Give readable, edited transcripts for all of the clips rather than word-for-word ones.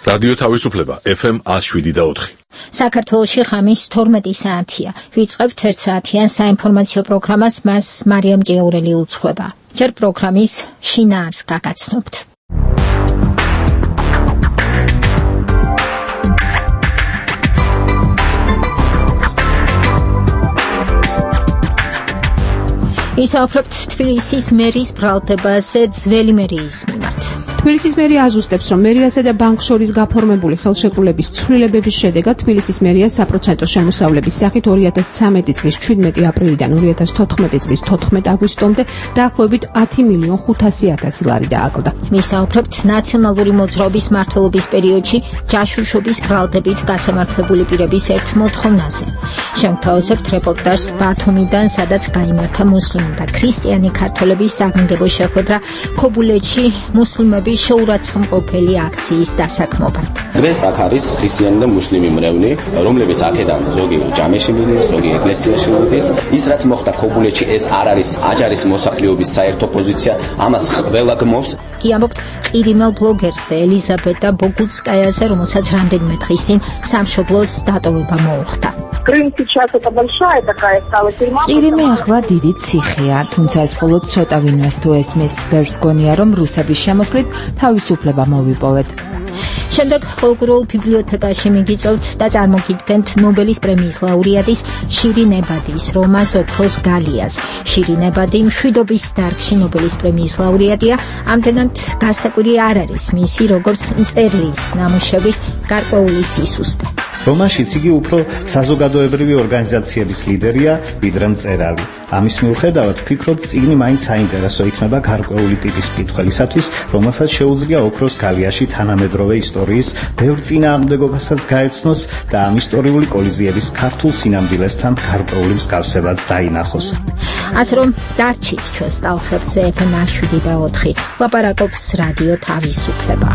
რადიო თავისუფლება FM 107.4. საქართველოში ხამის 12 საათია. ვიწყებთ 1 საათიან საინფორმაციო პროგრამას, მას მარიამ ჭიაურელი უძღვება. ჯერ პროგრამის შინაარსს გაგაცნობთ. ვისაუბრებთ თბილისის მერის ბრალდებაზე ძველი მერიის მიმართ. თბილისის მერია აზუსტებს, რომ მერიასა და ბანკს შორის გაფორმებული ხელშეკრულების ცვლილებების შედეგად თბილისის მერია საპროცენტო შემოსავლების სახით 2013 წლის 17 აპრილიდან 2014 წლის 14 აგვისტომდე დაახლოებით 10.500.000 ლარი დააკლდა. ვისაუბრებთ ნაციონალური მოძრაობის მმართველობის პერიოდში ჯაშუშობის ბრალდებით გასამართლებული პირების ერთ მოთხოვნაზე. შევთავაზებთ რეპორტაჟს ბათუმიდან, სადაც გაიმართა მუსლიმი და ქრისტიანი ქართველების საგანგებო შეხვედრა ქობულეთში მუსლიმების შეურაცხმყოფელი აქციის დასაქმებად. დღეს აქ არის ქრისტიანი და მუსლიმი მრევლი, რომლებიც აქედან ზოგი ჯამეში მიდის, ზოგი ეკლესიაში მიდის. ის რაც მოხდა ქობულეთში, ეს არ არის აჯარის მოსახლეობის საერთო პოზიცია, ამას ყველა გმობს. კი ამბობთ ყირიმელ ბლოგერზე ელიზაბეტა ბოგუცკაიაზე, რომელსაც რამდენიმე დღის წინ სამშობლოს დატოვება მოუხდა. ყირიმი ახლა დიდი ციხეა, თუმცა ეს მხოლოდ ცოტა ვინმეს თუ ესმის, ბევრს გონია, რომ რუსების შემოსვლით თავისუფლება მოვიპოვეთ. შემდეგ ფოლკლორულ ბიბლიოთეკაში მიგიწევთ და წარმოგიდგენთ ნობელის პრემიის ლაურეატის შირინ ებადის რომანს ოქროს გალიას. შირინ ებადი მშვიდობის დარგში ნობელის პრემიის ლაურეატია, ამდენად გასაკვირი არ არის მისი როგორც მწერლის ნამუშევრის გარკვეული სისუსტე. რომანშიც იგი უფრო საზოგადოებრივი ორგანიზაციების ლიდერია, ვიდრე მწერალი. ამის მიუხედავად ვფიქრობ, წიგნი მაინც საინტერესო იქნება გარკვეული ტიპის მკითხველისათვის, რომელსაც შეუძლია ოქროს გალიაში თანამედროვე ისტორიის ბევრ წინააღმდეგობასაც გაეცნოს და ამ ისტორიული კოლიზიების ქართულ სინამდვილესთან გარკვეული მსგავსებაც დაინახოს. ასე რომ დარჩით ჩვენს ტალღებზე FM 107.4 ლაპარაკობს რადიო თავისუფლება.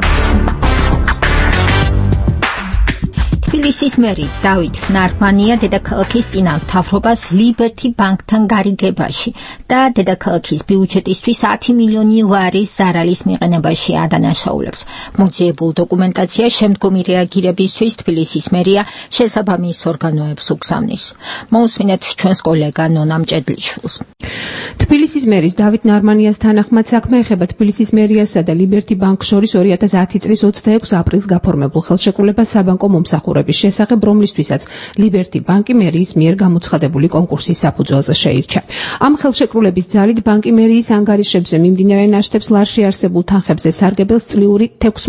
თბილისის მერი დავით ნარმანია დედაქალაქის წინამთავრობას ლიბერთი ბანკთან გარიგებაში და დედაქალაქის ბიუჯეტისთვის 10 მილიონი ლარის ზარალის მიყენებაში ადანაშაულებს. მოძიებულ დოკუმენტაცია შემდგომი რეაგირებისთვის თბილისის მერია შესაბამის ორგანოებს უგზავნის. მოусმინეთ ჩვენს კოლეგა ნონა მჭედლიშვილს. თბილისის მერის დავით ნარმანიას თანახმად საქმე ეხება თბილისის მერიასა და ლიბერთი ბანკს შორის 2010 წლის 26 აპრილს გაფორმებულ ხელშეკრულებას საბანკო მომსახურების შესახებ, რომლისთვისაც ლიბერთი ბანკი მერიის მიერ გამოცხადებული კონკურსის საფუძველზე შეირჩა. ამ ხელშეკრულების ძალით ბანკი მერიის ანგარიშებზე მიმდინარე ნაშთებს ლარში არსებულ თანხებზე სარგებელს წლიური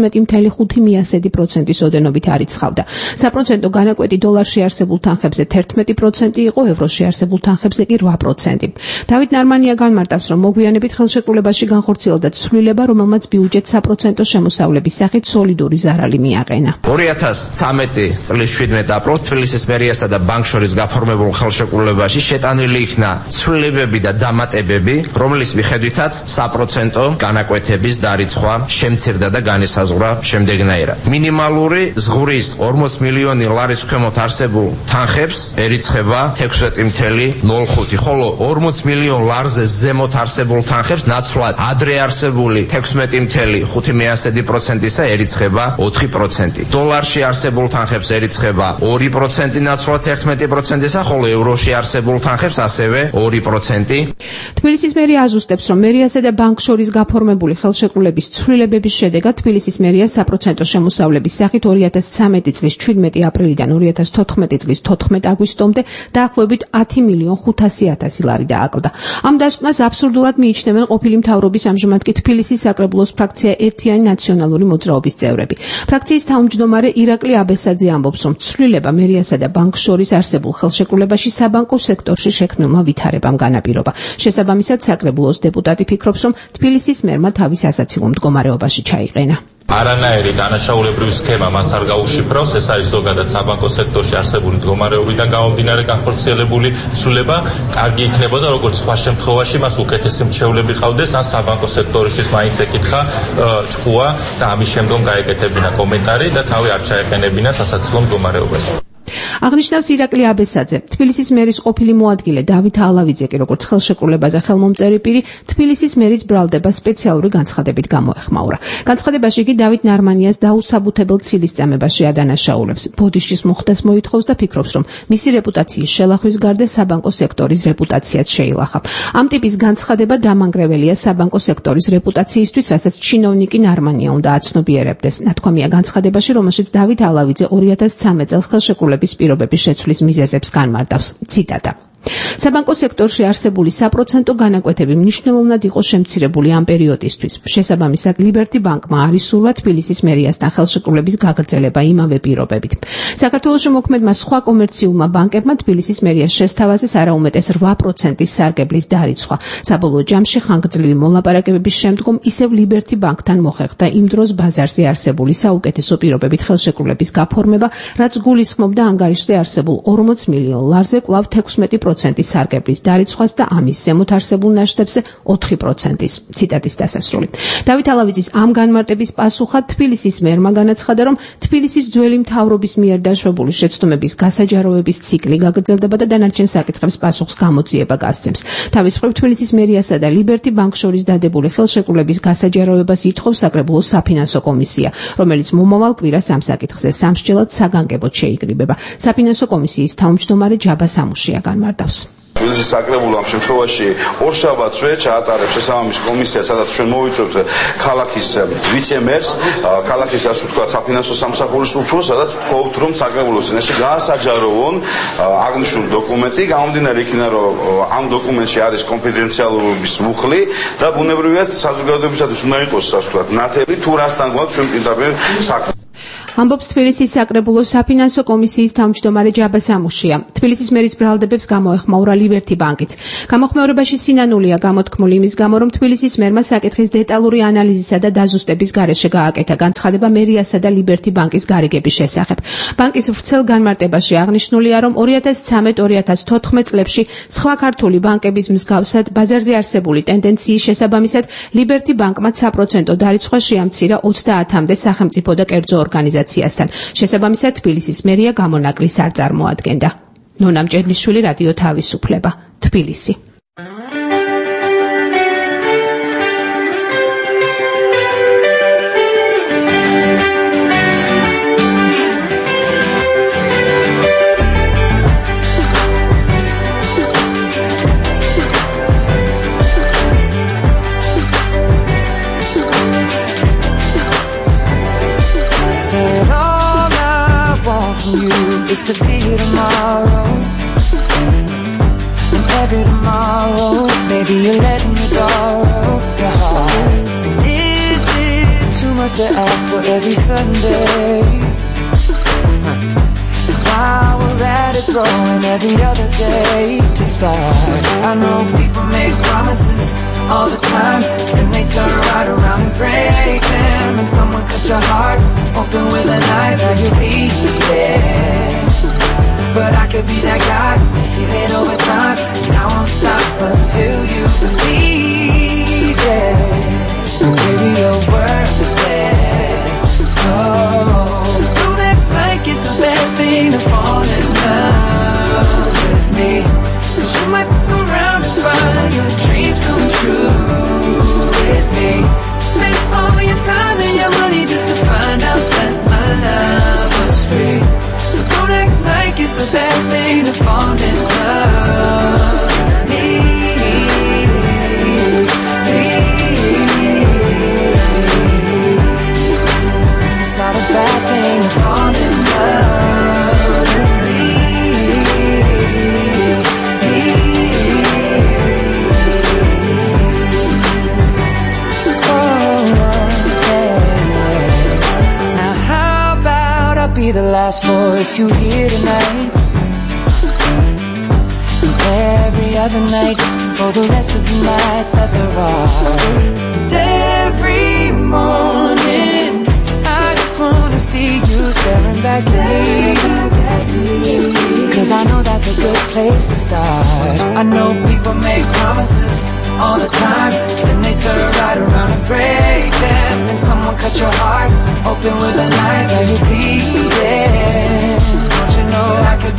16.5% ოდენობით არიცხავდა. საპროცენტო განაკვეთი დოლარში არსებულ თანხებზე 11% იყო, ევროში არსებულ თანხებზე კი 8%. დავით ნარმანია განმარტავს, რომ მოგვიანებით ხელშეკრულებაში განხორციელდა ცვლილება, რომელმაც ბიუჯეტს საპროცენტო შემოსავლების სახით სოლიდური ზარალი მიაყენა. 2013 წლის 17 აპრილს თბილისის მერიასა და ბანკს შორის გაფორმებულ ხელშეკრულებაში შეტანილი იქნა ცვლილებები და დამატებები, რომლის მიხედვითაც საპროცენტო განაკვეთების დარიცხვა შემცირდა და განისაზღვრა შემდეგნაირად. მინიმალური ზღურის 40 მილიონი ლარის ქვემოთ არსებულ თანხებს ერიცხება 16.05, ხოლო 40 მილიონ ლარზე ზემოთ არსებულ თანხებს ნაცვლად ადრე არსებული 16.5%-ისა ერიცხება 4%. დოლარში არსებულ თანხებს ერიცხება 2% ნაცვლად 11%-ისა, ხოლო ევროში არსებულ თანხებს ასევე 2%. თბილისის მერია აზუსტებს, რომ მერიასა და ბანკს შორის გაფორმებული ხელშეკრულების ცვლილებების შედეგად თბილისის მერიას საპროცენტო შემოსავლების სახით 2013 წლის 17 აპრილიდან 2014 წლის 14 აგვისტომდე დაახლოებით 10.500.000 ლარი დააკლდა. ამ დასკვნას აბსურდულად მიიჩნევენ ყოფილი მთავრობის, ამჟამად კი თბილისის საკრებულოს ფრაქცია ერთიანი ნაციონალური მოძრაობის წევრები. ფრაქციის თავმჯდომარე ირაკლი აბესაძე ამბობს, რომ ცვლილება მერიასა და ბანკს შორის არსებულ ხელშეკრულებაში საბანკო სექტორში შექმნილმა ვითარებამ განაპირობა. შესაბამისად, საკრებულოს დეპუტატი ფიქრობს, რომ თბილისის მერმა თავის ასაცილო მდგომარეობაში ჩაიყენა. არანაირი დანაშაულებრივი სქემა მას არ გაუშიფრავს, ეს არის ზოგადად საბანკო სექტორში არსებული მდგომარეობიდან გამომდინარე განხორციელებული ცვლილება. კარგი იქნებოდა, როგორც სხვა შემთხვევაში მას უკეთესი მრჩევლები ყავდეს, ან საბანკო სექტორისთვის მაინც ეკითხა ჭკუა და ამის შემდგომ გაეკეთებინა კომენტარი და თავი არ ჩაეყენებინა სასაცილო მდგომარეობაში. აღნიშნავს ირაკლი აბესაძე. თბილისის მერის ყოფილი მოადგილე დავით ალავიძე კი როგორც ხელშეკრულებაზე ხელმომწერი პირი თბილისის მერის ბრალდება სპეციალური განცხადებით გამოეხმაურა. განცხადებაში იგი დავით ნარმანიას დაუსაბუთებელ ცილის წამებაში ადანაშაულებს. ბოდიშის მოხდას მოითხოვს და ფიქრობს, რომ მისი რეპუტაციის შელახვის გარდა საბანკო სექტორის რეპუტაციაც შეილახა. ამ ტიპის განცხადება დამანგრეველია საბანკო სექტორის რეპუტაციისთვის, რასაც ჩინოვნიკი ნარმანია უნდა აცნობიერებდეს. ნათქვამია განცხადებაში, რომელშიც დავით ალავიძე 2013 წელს ხელშეკრულების პირობების შეცვლის მიზეზებს განმარტავს. ციტატა: საბანკო სექტორში არსებული საპროცენტო განაკვეთები მნიშვნელოვნად იყო შემცირებული ამ პერიოდისთვის. შესაბამისად, ლიბერტი ბანკმა არის სურვა თბილისის მერიასთან ხელშეკრულების გაგრძელება იმავე პირობებით. საქართველოში მოქმედმა სხვა კომერციულმა ბანკებმა თბილისის მერიას შესთავაზეს არაუმეტეს 8%-ის სარგებლის დარიცხვა. საბოლოო ჯამში ხანგრძლივი მოლაპარაკებების შემდგომ ისევ ლიბერტი ბანკთან მოხერხდა იმ დროს ბაზარზე არსებული საუკეთესო პირობებით ხელშეკრულების გაფორმება, რაც გულისხმობდა ანგარიშზე არსებულ 40 მილიონ ლარზე კვლავ 16%-ის სარგებლის დარიცხვას და ამის ზემოთ არსებულ ნაშთებზე 4%-ის. ციტატის დასასრული. დავით ალავიძის ამ განმარტების პასუხად თბილისის მერმა განაცხადა, რომ თბილისის ძველი მთავრობის მიერ დაშვებული შეცდომების გასაჯაროების ციკლი გაგრძელდება და დანარჩენ საკითხებს პასუხს გამოძიება გასცემს. თავის მხრივ თბილისის მერიასა და ლიბერტი ბანკ შორის დადებული ხელშეკრულების გასაჯაროებას ითხოვს საკრებულო საფინანსო კომისია, რომელიც მომავალ კვირას ამ საკითხზე სამსჯელად საგანგებოდ შეიკრიბება. საფინანსო კომისიის თავმჯდომარე ჯაბა სამუშია განმარტავს. თბილისის საკრებულო ამ შემთხვევაში ორშაბათსვე ჩაატარებს შესაბამის კომისია, სადაც ჩვენ მოვიწვევთ ქალაქის ვიცე-მერს, ქალაქის ასე ვთქვათ საფინანსო სამსახურის უფროსს, სადაც ვთხოვთ, რომ საკრებულოს წინაშე გაასაჯაროვონ აღნიშნული დოკუმენტი, გამომდინარე იქიდან, რომ ამ დოკუმენტში არის კონფიდენციალურობის მუხლი და ბუნებრივად საზოგადოებისათვის უნდა იყოს ასე ვთქვათ ნათელი თუ რასთან გვაქვს ჩვენ პირდაპირ საქმე. ამბობს თბილისის საკრებულო საფინანსო კომისიის თავმჯდომარე ჯაბა სამუშია. თბილისის მერის ბრალდებებს გამოეხმაურა ლიბერტი ბანკიც. გამოხმაურებაში სინანულია გამოთქმული იმის გამო, რომ თბილისის მერმა საკითხის დეტალური ანალიზისა და დაზუსტების გარეშე გააკეთა განცხადება მერიასა და ლიბერტი ბანკის გარიგების შესახებ. ბანკის ვრცელ განმარტებაში აღნიშნულია, რომ 2013-2014 წლებში სხვა ქართული ბანკების მსგავსად ბაზარზე არსებული ტენდენციის შესაბამისად ლიბერტი ბანკმა საპროცენტო დარიცხვა შეამცირა 30-მდე სახელმწიფო და კერძო ორგანიზაციასთან. შესაბამისად, თბილისის მერია გამონაკლის არ წარმოადგენდა. ნონა მჭედლიშვილი, რადიო თავისუფლება, თბილისი. Is to see you tomorrow, and every tomorrow, maybe you're letting me borrow your heart. Is it too much to ask for every Sunday? While we're at it, throwing every other day to start. I know people make promises all the time, then they turn right around and break them. And someone cuts your heart open with a knife, and you bleed. But I could be that guy to hit it over time, and I won't stop until you believe it. 'Cause baby, you're worth it. So don't act like it's a bad thing to fall in love with me, 'cause you might look around and find your dreams come true with me. Spend all your time and your money just to find out that my love was free. So don't act like it's a bad thing to fall in love with me. It's not a bad thing to fall in love with me. Now how about I be the last voice you hear tonight, and every other night for the rest of the nights that there are. And every morning I just wanna see you staring back at me, 'cause I know that's a good place to start. I know people make promises all the time, then they turn right around and break them. And someone cut your heart open with a knife, and you bleed it. Don't you know I could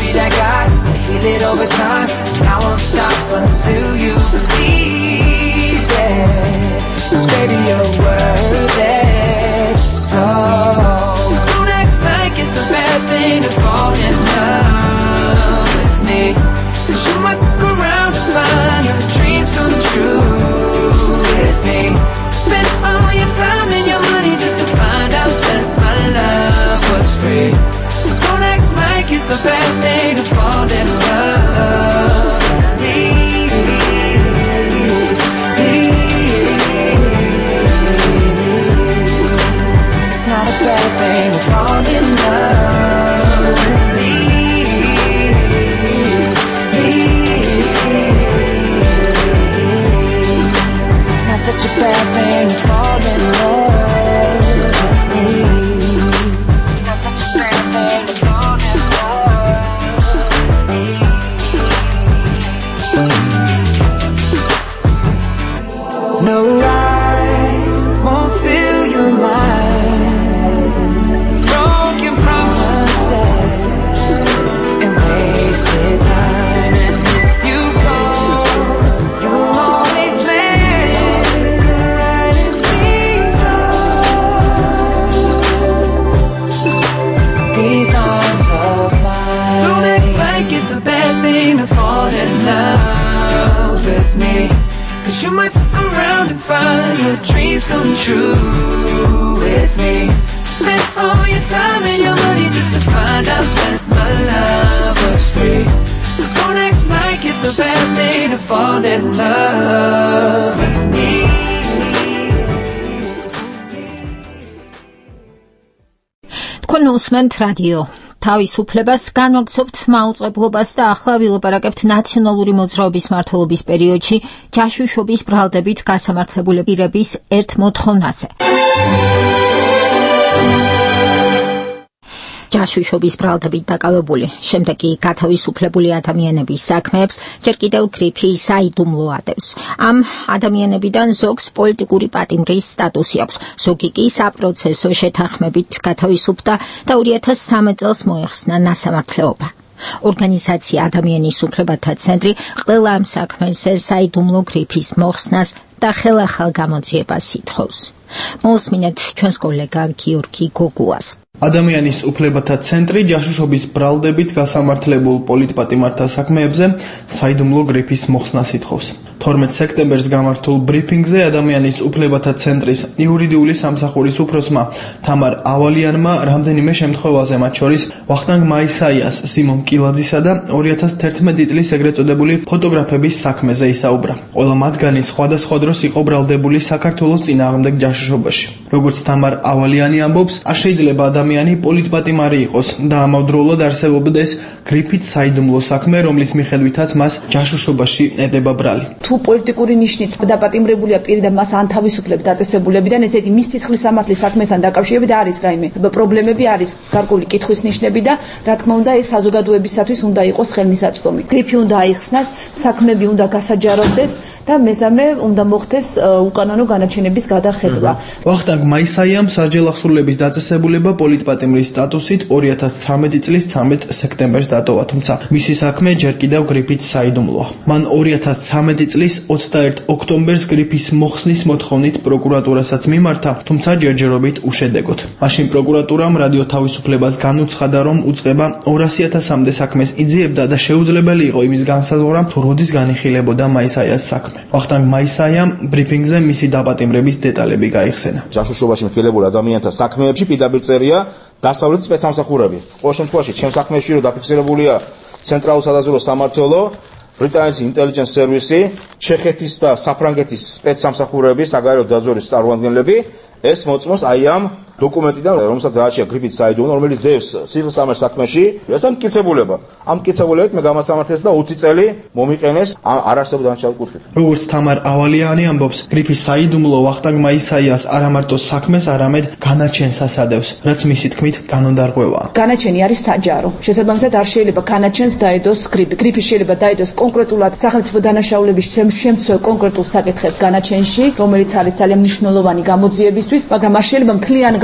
over time, and I won't stop until you believe it. 'Cause baby, you're worth it. So don't act like it's a bad thing to fall in love with me. 'Cause you might fuck around and find your dreams come true with me. Spend all your time and your money just to find out that my love was free. So don't act like it's a bad thing to fall in love with me. It's not a bad thing to fall in love with me. Not such a bad thing to fall in love with me. Not such a bad thing to fall in love with me. No, I won't fill your mind. Broken promises and wasted time. And you go, you'll always land right in these arms of mine. Don't act like it's a bad thing to fall in love with me. 'Cause you might fuck around and find your dreams come true with me. Spend all your time and your money just to find out that my love was free. So don't act like it's a bad thing to fall in love with me. თქვენ უსმენთ რადიო თავისუფლებას, განვაგრძობთ მაუწყებლობას და ახლა ვილაპარაკებთ ნაციონალური მოძრაობის მმართველობის პერიოდში ჯაშუშობის ბრალდებით გასამართლებული პირების ერთ მოთხოვნაზე. ჯაშუშობის ბრალდებით დაკავებული, შემდეგ კი გათავისუფლებული ადამიანების საქმეებს ჯერ კიდევ გრიფი საიდუმლო ადევს. ამ ადამიანებიდან ზოგს პოლიტიკური პატიმრის სტატუსი აქვს, ზოგი კი საპროცესო შეთანხმებით გათავისუფლდა და 2013 წელს მოეხსნა ნასამართლეობა. ორგანიზაცია ადამიანის უფლებათა ცენტრი ყველა ამ საქმეზე საიდუმლო გრიფის მოხსნას და ხელახალ გამოძიებას ითხოვს. მოსმინეთ ჩვენს კოლეგა გიორგი გოგუას. ადამიანის უფლებათა ცენტრი ჯაშუშობის ბრალდებით გასამართლებულ პოლიტპატიმართა საქმეებზე საიდუმლო გრიფის მოხსნას ითხოვს. 12 სექტემბერს გამართულ ბრიფინგზე ადამიანის უფლებათა ცენტრის იურიდიული სამსახურის უფროსმა თამარ ავალიანმა რამდენიმე შემთხვევაზე, მათ შორის ვახტანგ მაისაიას, სიმონ კილაძისა და 2011 წლის ეგრეთ წოდებული ფოტოგრაფების საქმეზე ისაუბრა. ყველა მათგანი სხვადასხვა დროს იყო ბრალდებული საქართველოს წინააღმდეგ ჯაშუშობაში. როგორც თამარ ავალიანი ამბობს, არ შეიძლება ადამიანი პოლიტპატიმარი იყოს და ამავდროულად არსებობდეს გრიფით საიდუმლო საქმე, რომლის მიხედვითაც მას ჯაშუშობაში ედება ბრალი. თუ პოლიტიკური ნიშნით დაპატიმრებულია პირი და მას ან თავისუფლებს დაწესებულებიდან, ესეთი მის სისხლის სამართლის საქმესთან დაკავშირებით არის რაიმე პრობლემები, არის გარკვეული კითხვის ნიშნები და რა თქმა უნდა ეს საზოგადოებისათვის უნდა იყოს ხელმისაწვდომი. გრიფი უნდა აიხსნას, საქმეები უნდა გასაჯაროვდეს და მესამე უნდა მოხდეს უკანონო განაჩენების გადახედვა. ვახტანგ მაისაიამ საჯელახსრულების დაწესებულება პოლიტპატიმრის სტატუსით 2013 წლის 13 სექტემბერს დატოვა, თუმცა მისი საქმე ჯერ კიდევ გრიფით საიდუმლოა. მან 2013 წლის 21 ოქტომბერს გრიფის მოხსნის მოთხოვნით პროკურატურასაც მიმართა, თუმცა ჯერჯერობით უშედეგოდ. მაშინ პროკურატურამ რადიო თავისუფლებას განუცხადა, რომ უწყება 200.000-მდე საქმეს იძიებდა და შეუძლებელი იყო იმის განსაზღვრა, თუ როდის განიხილებოდა მაისაიას საქმე. ვახტანგ მაისაიამ ბრიფინგზე მისი დაპატიმრების დეტალები გაიხსენა. ჯაშუშობაში მხილებულ ადამიანთა საქმეებში პირდაპირ წერია დასავლეთის სპეცსამსახურები. ყოველ შემთხვევაში, ჩემს საქმეში რომ დაფიქსირებულია ცენტრალურ სადაზვერვო სამმართველო, ბრიტანეთის ინტელიგენს სერვისი, ჩეხეთის და საფრანგეთის სპეცსამსახურების საგარეო დაზვერვის წარმომადგენლები ეს მოწმობს აი ამ დოკუმენტიდან, რომელსაც დააჩია გრიფით საიდუმლო, რომელიც დევს სისხლსამართლ საქმეში, ეს მტკიცებულება. ამ მტკიცებულებით მე გამასამართლეს და 20 წელი მომიყენეს არარსებო დანაშაულ კუთხით. როგორც თამარ ავალიანი ამბობს, გრიფის საიდუმლო ვახტანგ მაისაიას არა მარტო საქმეს, არამედ განაჩენსაც ადევს, რაც მისი თქმით კანონდარღვევაა. განაჩენი არის საჯარო. შესაბამისად არ შეიძლება განაჩენს დაედოს გრიფი. გრიფი შეიძლება დაედოს კონკრეტულად სახელმწიფო დანაშაულების შემცველ კონკრეტულ საკითხებს განაჩენში, რომელიც არის ძალიან მნიშვნელოვანი გამოძიებისთვის, მაგრამ არ შეიძლება მთლიან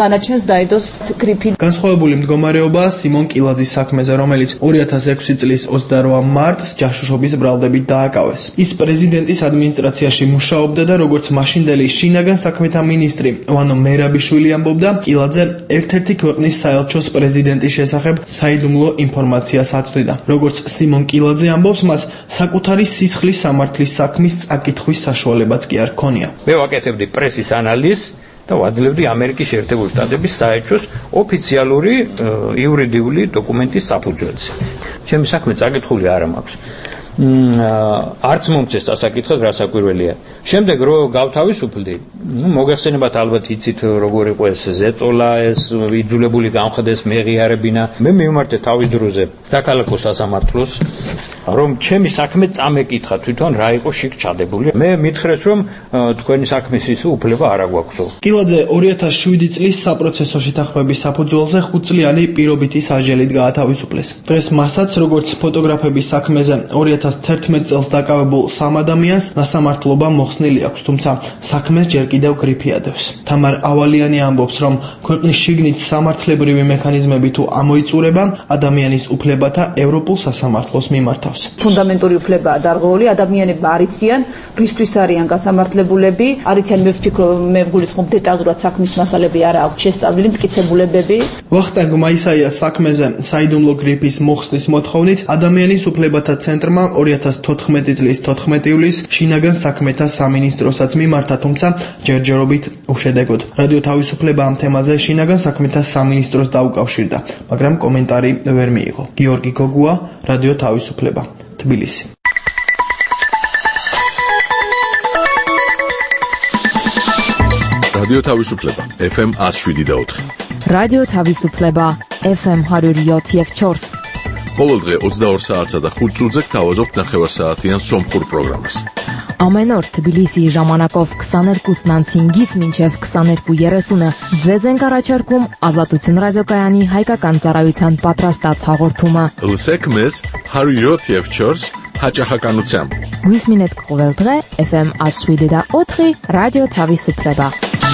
განაჩენს დაედოს გრიფინი. განსხვავებული მდგომარეობაა სიმონ კილაძის საქმეზე, რომელიც 2006 წლის 28 მარტს ჯაშუშობის ბრალდებით დააკავეს. ის პრეზიდენტის ადმინისტრაციაში მუშაობდა და როგორც მაშინდელი შინაგან საქმეთა მინისტრი ვანო მერაბიშვილი ამბობდა, კილაძე ერთ-ერთი ქვეყნის საელჩოს პრეზიდენტის შესახებ საიდუმლო ინფორმაციას აწვდიდა. როგორც სიმონ კილაძე ამბობს, მას საკუთარი სისხლის სამართლის საქმის წაკითხვის საშუალებაც კი არ ჰქონია. მე ვაკეთებდი პრესის ანალიზს და ვაძლევდი ამერიკის შეერთებული შტატების საელჩოს ოფიციალური იურიდიული დოკუმენტის საფუძველზე. ჩემი საქმე წაკითხული არ მაქვს. არც მომწეს დასაკითხად რა საკვირველია. შემდეგ რო გავთავისუფლდი, მოგეხსენებათ ალბათ იცით როგორ იყო ეს ზეწოლა, ეს იძულებული გამხდეს მეღიარებინა. მე მივმართე თავის დროზე საქალაქო სასამართლოს, რომ ჩემი საქმე წამეკითხა თვითონ რა იყო შიგ ჩადებული. მე მითხრეს რომ თქვენი საქმის ის უფლება არ აგვაქვსო. კილაძე 2007 წლის საპროცესო შეთანხმების საფუძველზე 5 წლიანი პირობითი სასჯელით გაათავისუფლეს. დღეს მასაც როგორც ფოტოგრაფების საქმეზე 2011 წელს დაკავებულ 3 ადამიანს სასამართლობა მოხსნილი აქვს, თუმცა საქმეს ჯერ კიდევ გრიფი ადევს. თამარ ავალიანი ამბობს, რომ ქვეყნის შიგნით სამართლებრივი მექანიზმები თუ ამოიწურება, ადამიანის უფლებათა ევროპულ სასამართლოს მიმართავს. ფუნდამენტური უფლებაა დარღვეული, ადამიანები არიციან, რისთვის არიან გასამართლებულები, არიციან, მე ვგულისხმობ დეტალურად საქმის მასალები არა აქვს შესწავლილი, მტკიცებულებები. ვახტანგ მაისაიას საქმეზე საიდუმლო გრიფის მოხსნის მოთხოვნით ადამიანის უფლებათა ცენტრმა 2014 წლის 14 ივლისს შინაგან საქმეთა სამინისტროსაც მიმართა, თუმცა ჯერჯერობით უშედეგოდ. რადიო თავისუფლება ამ თემაზე შინაგან საქმეთა სამინისტროს დაუკავშირდა, მაგრამ კომენტარი ვერ მიიღო. გიორგი გოგუა, რადიო თავისუფლება, თბილისი. რადიო თავისუფლება, FM 107.4. რადიო თავისუფლება, FM 107.4. ყოველდღე 22 საათსა და 5 წუთზე გთავაზობთ ნახევარსაათიან სომხურ პროგრამას. Ամեն օր Թբիլիսի ժամանակով 22 նանցինգից մինչև 22:30 ձեզ ենք առաջարկում Ազատություն ռադիոկայանի հայկական ծառայության պատրաստած հաղորդումը։ Լսեք մեզ 107.4 հաճախականությամբ։ Գույսմինետ կողելդղե FM 107.4 ռադիո Թավիսուփլեբա։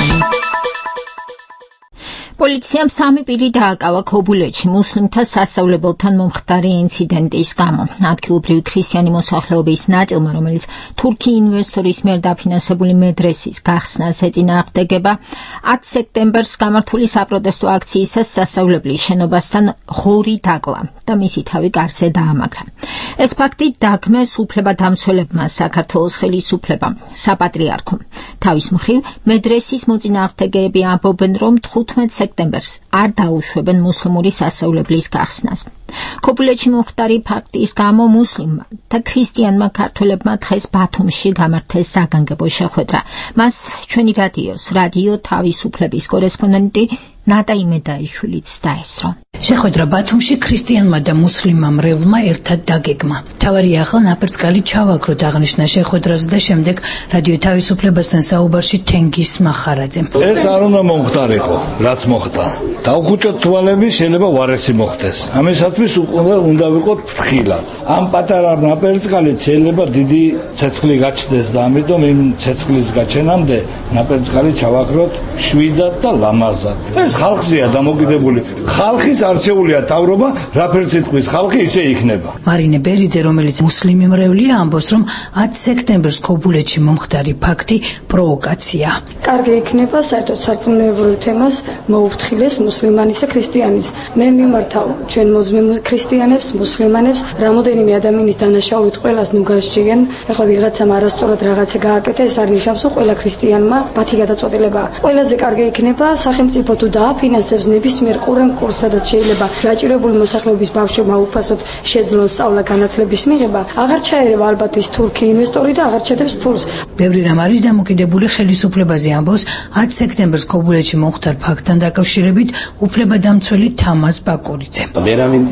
Პოლიციამ 3 პირი დააკავა ქობულეთში მუსლიმთა სასწავლებელთან მომხდარი ინციდენტის გამო. Ადგილობრივი ქრისტიანი მოსახლეობის ნაწილმა, რომელიც თურქი ინვესტორის მიერ დაფინანსებული მედრესის გახსნას ეწინააღმდეგება, 10 სექტემბერს გამართული საპროტესტო აქციისას სასწავლებლის შენობასთან ღორი დაკლა და მისი თავი გარსე დაამაგრა. ეს ფაქტი დაგმეს უფლებადამცველებმა საქართველოს ხელისუფლებამ, საპატრიარქომ. თავის მხრივ მედრესის მოწინააღმდეგეები ამბობენ, რომ 15 სექტემბერს არ დაუშვებენ მუსლიმური სასწავლებლის გახსნას. ქობულეთში მომხდარი ფაქტის გამო მუსლიმმა და ქრისტიანმა ქართველებმა დღეს ბათუმში გამართეს საგანგებო შეხვედრა. მას ჩვენი რადიო თავისუფლების კორესპონდენტი ნატა იმედაიშვილიც დაესწრო. შეხვედრა ბათუმში ქრისტიანმა და მუსლიმმა მრევლმა ერთად დაგეგმა. მთავარია ახლა ნაპერწკალი ჩავაგროთ აღნიშნა შეხვედრაზე და შემდეგ რადიო თავისუფლებასთან საუბარში თენგის მახარაძემ. ეს არ უნდა მომხდარიყო, რაც მოხდა. დავხუჭოთ თვალები, შეიძლება ვარესი მოხდეს. ამისათვის უნდა ვიყოთ ფრთხილად. ამ პატარა ნაპერწკალით შეიძლება დიდი ცეცხლი გაჩნდეს და ამიტომ იმ ცეცხლის გაჩენამდე ნაპერწკალი ჩავაგროთ შვიდად და ლამაზად. ეს ხალხზეა დამოკიდებული. ხალხის არჩეულია თავრობა, რაფერც იტყვის ხალხი, ისე იქნება. მარინე ბერიძე, რომელიც მუსლიმი მრევლია, ამბობს, რომ 10 სექტემბერს ქობულეთში მომხდარი ფაქტი პროვოკაცია. კარგი იქნება საერთოდ სარწმუნოებრივ თემას მოუფრთხილეს მუსლიმანის და ქრისტიანის. მე მიმართავ ჩვენ ქრისტიანებს, მუსლიმანებს, რამოდენიმე ადამიანის დანაშაულით ყველას ნუ გასჭირენ. ახლა ვიღაცამ არასწორად რაღაცა გააკეთა, ეს არ ნიშნავს, რომ ყველა ქრისტიანმა მათი გადაწყვეტილებაა. ყველაზე კარგი იქნება სახელმწიფო თუ დააფინანსებს ნებისმიერ ყურან კურსს, სადაც შეიძლება გაჭირებული მოსახლეობის ბავშვებმა უფასოდ შეძლონ სწავლა განათლების მიღება, აღარ ჩაერევა ალბათ ის თურქი ინვესტორი და აღარ ჩადებს ფულს. ბევრი რამ არის დამოკიდებული ხელისუფლებაზე, ამბობს 10 სექტემბერს ქობულეთში მომხდარ ფაქტთან დაკავშირებით უფლებადამცველი თამაზ ბაკურიძე. ვერავინ და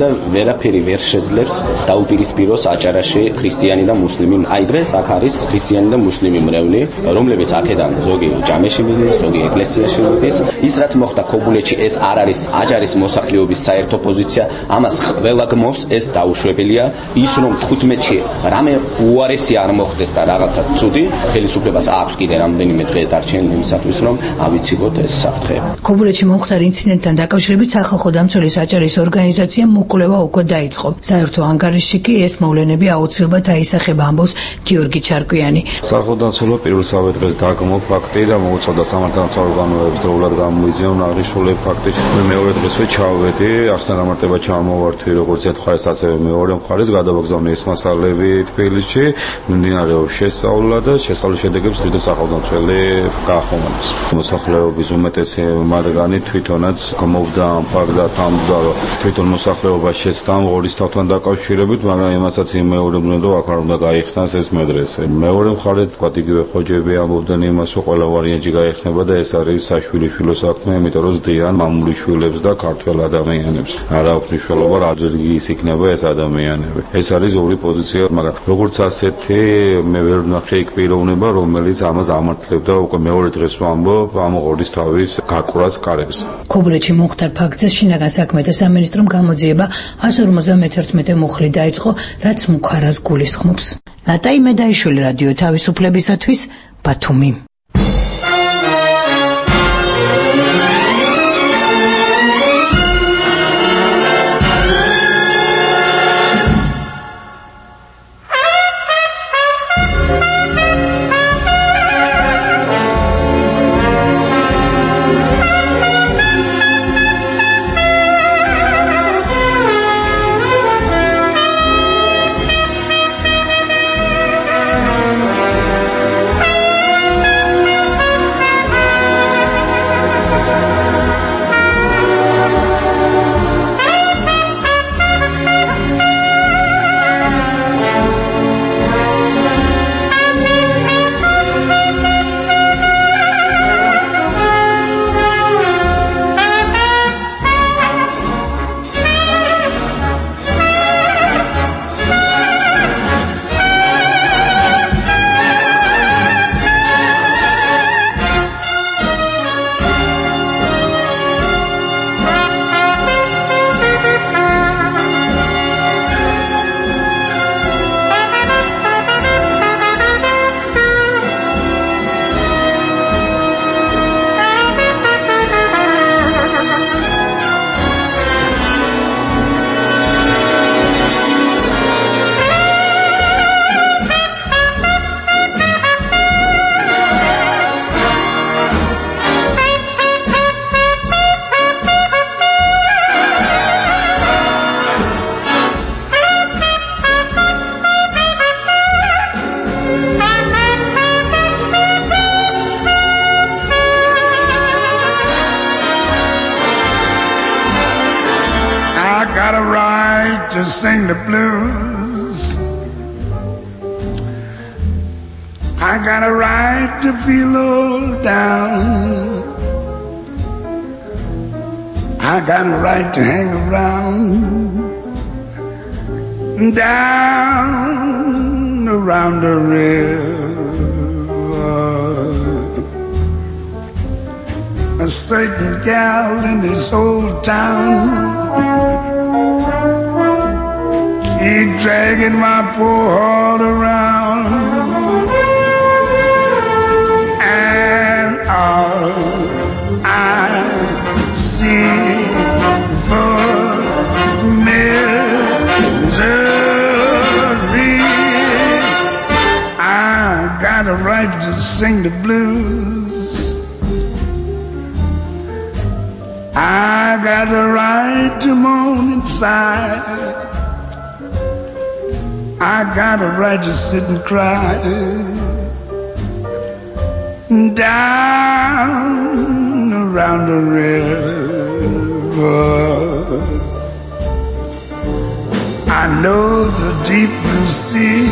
და ვერაფერი ვერ შეძლებს დაუპირისპიროს აჭარაში ქრისტიანი და მუსლიმი. აი დღეს აქ არის ქრისტიანი და მუსლიმი მრევლი, რომლებიც აქედან ზოგი ჯამეში მიდის, ზოგი ეკლესიაში მიდის. ის რაც მოხდა ქობულეთში, ეს არ არის აჭარის მოსახლეობის საერთო პოზიცია, ამას ყველა გმობს, ეს დაუშვებელია. ის რომ 15-ში რამე უარესი არ მოხდეს და რაღაცა ცუდი, ხელისუფლებას აქვს კიდე რამდენიმე დღე დარჩენილი იმისათვის, რომ ავიცილოთ ეს საფრთხე. ქობულეთში მომხდარ ინციდენტთან დაკავშირებით სახალხო დამცველის აჭარის ორგანიზაციამ მოკვლევა უკვე დაიწყო. საერთო ანგარიშში კი ეს მოვლენები აუცილებლად აისახება, ამბობს გიორგი ჩარკვიანი. სახალხო დამცველობა პირველსავე დღეს დაგმო ფაქტი და მოუწოდა სამართალდამცავ ორგანოებს დროულად გამოიძიონ აღნიშნული ფაქტი. მეორე დღესვე ჩავედი, ახსნა დამარტება ჩამოვართვი როგორც ერთ მხარეს, ასევე მეორე მხარეს გადავაგზავნე ეს მასალები თბილისში, მიმდინარეობს შესწავლა და შესწავლის შედეგებს თვითონ სახელმწიფო გაახმოვანებს. მოსახლეობის უმეტესი მათგანი თვითონაც გმობდა ამ ფაქტს და თამბდა, რომ თვითონ მოსახლეობა შეცდა ღორის თავთან დაკავშირებით, მაგრამ იმასაც იმეორებდნენ, რომ აქ არ უნდა გაიხსნას ეს მედრესე. მეორე მხარეს თქვა იგივე ხოჯები ამბობდნენ იმას, რომ ყველა ვარიანტი გაიხსნება და ეს არის საშვილიშვილო საქმე, იმიტომ რომ ზდიან მამული შვილებს და ქართველ ადამიანებს. არ აქვს მნიშვნელობა რა რელიგიის იქნება ეს ადამიანები. ეს არის ორი პოზიცია, მაგრამ როგორც ასეთი მე ვერ ვნახე იქ პიროვნება, რომელიც ამას ამართლებდა უკვე მეორე დღეს ვამბობ ამ ღორის თავის გაკვრას კარებს. ქობულეთში მომხდარ ფაქტზე შინაგან საქმეთა სამინისტრომ გამოძიება 151 მუხლი დაიწყო, რაც მუქარას გულისხმობს. ნატაი მედაიშვილი, რადიო თავისუფლებისათვის, ბათუმი. To sing the blues, I got a right to feel low down, I got a right to hang around, down around the river. A certain gal in this old town keep dragging my poor heart around, and all I see for misery. I got a right to sing the blues, I got a right to moan inside, I got a right to sit and cry down around the river. I know the deep blue sea,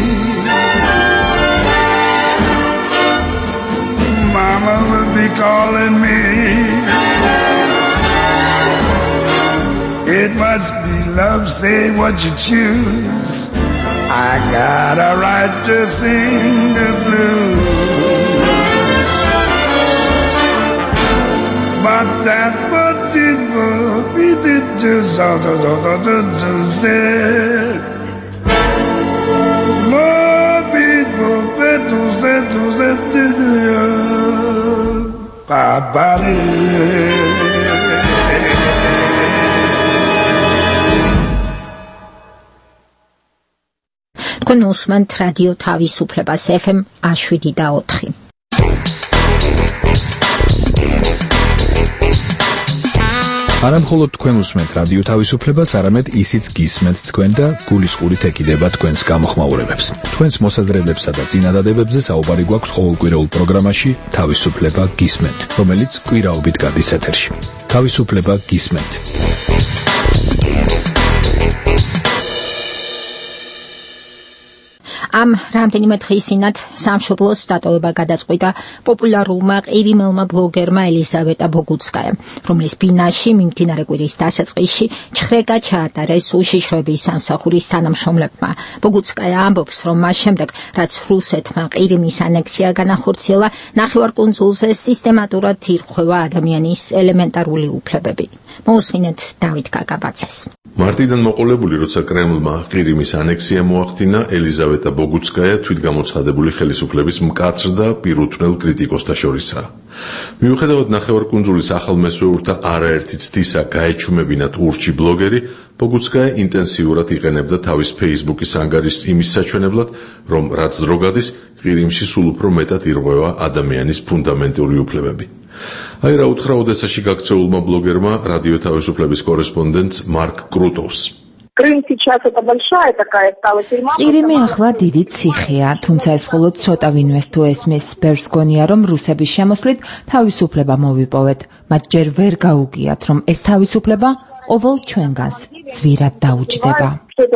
Mama will be calling me. It must be love, say what you choose. I got a right to sing the blues. But that what is what we did just say. Love is what თქვენ უსმენთ რადიო თავისუფლებას FM 107.4. არა მხოლოდ თქვენ უსმენთ რადიო თავისუფლებას, არამედ ისიც გისმენთ თქვენ და გულისყურით ეკიდება თქვენს გამოხმაურებებს. თქვენს მოსაზრებლებსა და წინადადებებზე საუბარი გვაქვს ყოველკვირეულ პროგრამაში თავისუფლება გისმენთ, რომელიც კვირაობით გადის ეთერში. თავისუფლება გისმენთ. ამ რამდენიმე დღის წინათ სამშობლოს დატოვება გადაწყვიტა პოპულარულმა ყირიმელმა ბლოგერმა ელიზავეტა ბოგუცკაიამ, რომლის ბინაში მიმდინარე კვირის დასაწყისში ჩხრეკა ჩაატარეს უშიშროების სამსახურის თანამშრომლებმა. ბოგუცკაია ამბობს, რომ მას შემდეგ, რაც რუსეთმა ყირიმის ანექსია განახორციელა, ნახევარკუნძულზე სისტემატურად ირღვევა ადამიანის ელემენტარული უფლებები. მოусმინეთ დავით კაკაბაცეს. მარტიდან მოყოლებული, როცა კრემლმა ყირიმის ანექსია მოახდინა, ელიზავეტა ბოგუცკაია თვითგამოცხადებული ხელისუფლების მკაცრ და პირუთვნელ კრიტიკოსთა შორისაა. მიუხედავად ნახევარკუნძულის ახალ მესვეურთა არაერთი ცდისა გაეჩუმებინათ ურჩი ბლოგერი, ბოგუცკაია ინტენსიურად იყენებდა თავის Facebook-ის ანგარიშს იმის საჩვენებლად, რომ რაც დრო გადის, ყირიმში სულ უფრო მეტად ირღვევა ადამიანის ფუნდამენტური უფლებები. აი რა უთხრა ოდესაში გაქცეულმა ბლოგერმა რადიო თავისუფლების კორესპონდენტს მარკ კრუტოვს. ყირიმი ახლა დიდი ციხეა, თუმცა ეს მხოლოდ ცოტა ვინმეს თუ ესმის. ბევრს გონია, რომ რუსების შემოსვლით თავისუფლება მოვიპოვეთ, მათ ჯერ ვერ გაუგიათ, რომ ეს თავისუფლება ყოველ ჩვენგანს ძვირად დაუჯდება.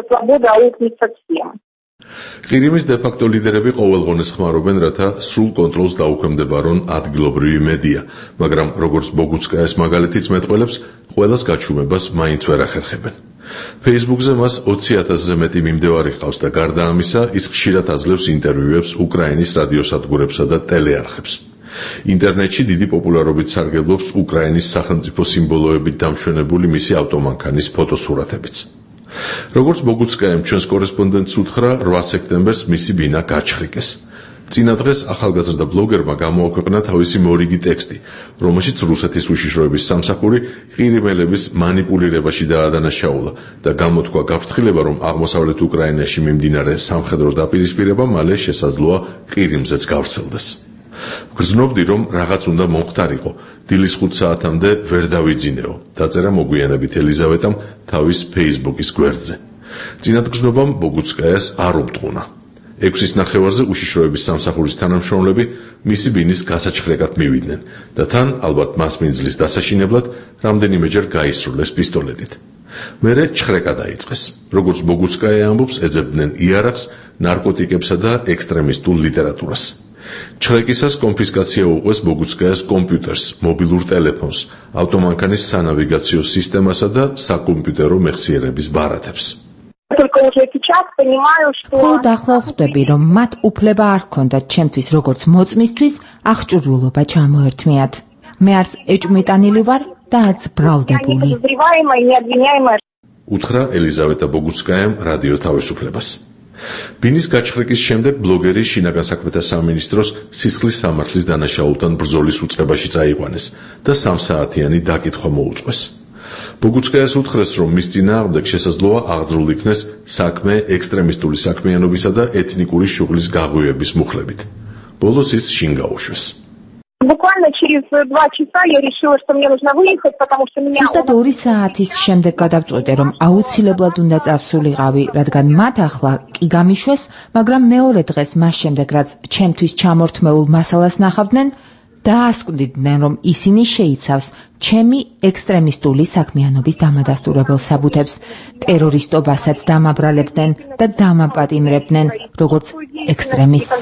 ყირიმის დე-ფაქტო ლიდერები ყოველღონეს ხმარობენ, რათა სრულ კონტროლს დაუქვემდებარონ ადგილობრივი მედია, მაგრამ როგორც ბოგუცკაიას მაგალითიც მეტყველებს, ყველას გაჩუმებას მაინც ვერ ახერხებენ. Facebook-ზე მას 20,000-ზე მეტი მიმდევარი ჰყავს და გარდა ამისა, ის ხშირად აძლევს ინტერვიუებს უკრაინის რადიოსადგურებსა და ტელეარხებს. ინტერნეტში დიდი პოპულარობით სარგებლობს უკრაინის სახელმწიფო სიმბოლოებით დამშვენებული მისი ავტომანქანის ფოტოსურათებიც. როგორც ბოგუცკაიამ ჩვენს კორესპონდენტს უთხრა, 8 სექტემბერს მისი ბინა გაჩხრიკეს. წინა დღეს ახალგაზრდა ბლოგერმა გამოაქვეყნა თავისი მორიგი ტექსტი, რომელშიც რუსეთის უშიშროების სამსახური ყირიმელების მანიპულირებაში დაადანაშაულა და გამოთქვა გაფრთხილება, რომ აღმოსავლეთ უკრაინაში მიმდინარე სამხედრო დაპირისპირება მალე შესაძლოა ყირიმზეც გავრცელდეს. გრძნობდი, რომ რაღაც უნდა მომხდარიყო, დილის 5 საათამდე ვერ დავიძინეო, დაწერა მოგვიანებით ელიზავეტამ თავის Facebook-ის გვერდზე. წინადგრძნობამ ბოგუცკაიას არ უბტყუნა. 6-ის ნახევარზე უშიშროების სამსახურის თანამშრომლები მისი ბინის გასაჩხრეკად მივიდნენ და თან ალბათ მასმინძლის დასაშინებლად რამდენიმეჯერ გაისრულეს პისტოლეტით. მერე ჩხრეკა დაიწყეს. როგორც ბოგუცკაია ამბობს, ეძებდნენ იარაღს, ნარკოტიკებსა და ექსტრემისტულ ლიტერატურას. ჩხრეკისას კონფისკაცია უყვეს ბოგუცკაიას კომპიუტერს, მობილურ ტელეფონს, ავტომანქანის სანავიგაციო სისტემასა და საკომპიუტერო მეხსიერების ბარათებს. მხოლოდ ახლა ხვდები, რომ მათ უფლება არ ჰქონდათ ჩემთვის როგორც მოწმისთვის აღჭურვილობა ჩამოერთმიათ. მე არც ეჭვმიტანილი ვარ და არც ბრალდებული. უთხრა ელიზავეტა ბოგუცკაიამ რადიო თავისუფლებას. ბინის გაჩხრიკის შემდეგ ბლოგერი შინაგან საქმეთა სამინისტროს სისხლის სამართლის დანაშაულთან ბრძოლის უწყებაში წაიყვანეს და 3 საათიანი დაკითხვა მოუწყვეს. ბოგუცკაიას უთხრეს, რომ მის წინააღმდეგ შესაძლოა აღძრულ იქნეს საქმე ექსტრემისტული საქმიანობისა და ეთნიკური შუღლის გაღვივების მუხლებით. ბოლოს ის შინ გაუშვეს. ზუსტად 2 საათის შემდეგ გადავწყვიტე, რომ აუცილებლად უნდა წავსულიყავი, რადგან მათ ახლა კი გამიშვეს, მაგრამ მეორე დღეს მას შემდეგ, რაც ჩემთვის ჩამორთმეულ მასალას ნახავდნენ, დაასკვდიდნენ, რომ ისინი შეიცავს ჩემი ექსტრემისტული საქმიანობის დამადასტურებელ საბუთებს, ტერორისტობასაც დამაბრალებდნენ და დამაპატიმრებდნენ, როგორც ექსტრემისტს.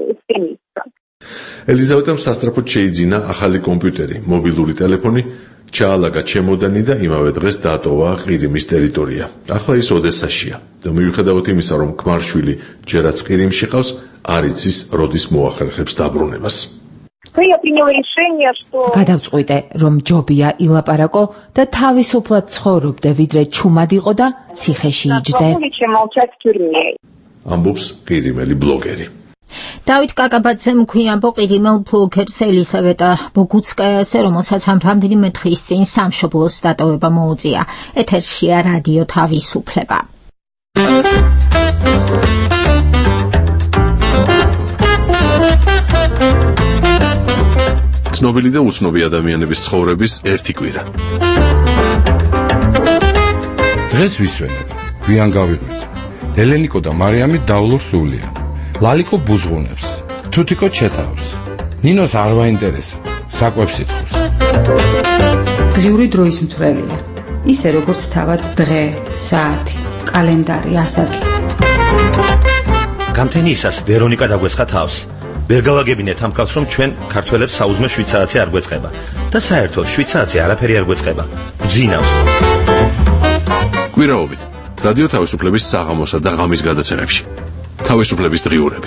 ელიზავეტამ სასწრაფოდ შეიძინა ახალი კომპიუტერი, მობილური ტელეფონი, ჩაალაგა ჩემოდანი და იმავე დღეს დაატოვა ყირიმის ტერიტორია. ახლა ის ოდესაშია და მიუხედავად იმისა, რომ ქმარშვილი ჯერაც ყირიმში ყავს, არ იცის როდის მოახერხებს დაბრუნებას. გადავწყვიტე, რომ ჯობია ილაპარაკო და თავისუფლად ცხოვრობდე, ვიდრე ჩუმად იყო და ციხეში იჯდე. ამბობს ყირიმელი ბლოგერი. დავით კაკაბაძემ ქვიამბო ყირიმელ ბლოგერს ელისავეტა ბოგუცკაიასე, რომელსაც ამ რამდენიმე დღის წინ სამშობლოს დატოვება მოუწია. ეთერშია რადიო თავისუფლება. ცნობილი და უცნობი ადამიანების ცხოვრების ერთი კვირა. დღეს ვისვენებ, გვიან გავიღვიძ. ელენიკო და მარიამი დავლურ სულია. ლალიკო ბუზღუნებს, თუთიკო ჩეთავს. ნინოს არ ვაინტერესა, საკვებს ითხოვს. დღიური დროის მთვრელია. ისე როგორც თავად დღე, საათი, კალენდარი, ასაკი. გამთენიისას ვერონიკა დაგვეცხა თავს. ვერ გავაგებინეთ ამ ქალს, რომ ჩვენ ქართველებს საუზმე შვიცარაცი არ გვეწყება და საერთოდ შვიცარაცი არაფერი არ გვეწყება. გძინავს. კვირაობით რადიო თავისუფლების საღამოსა და ღამის გადაცემებში. თავისუფლების დღიურები.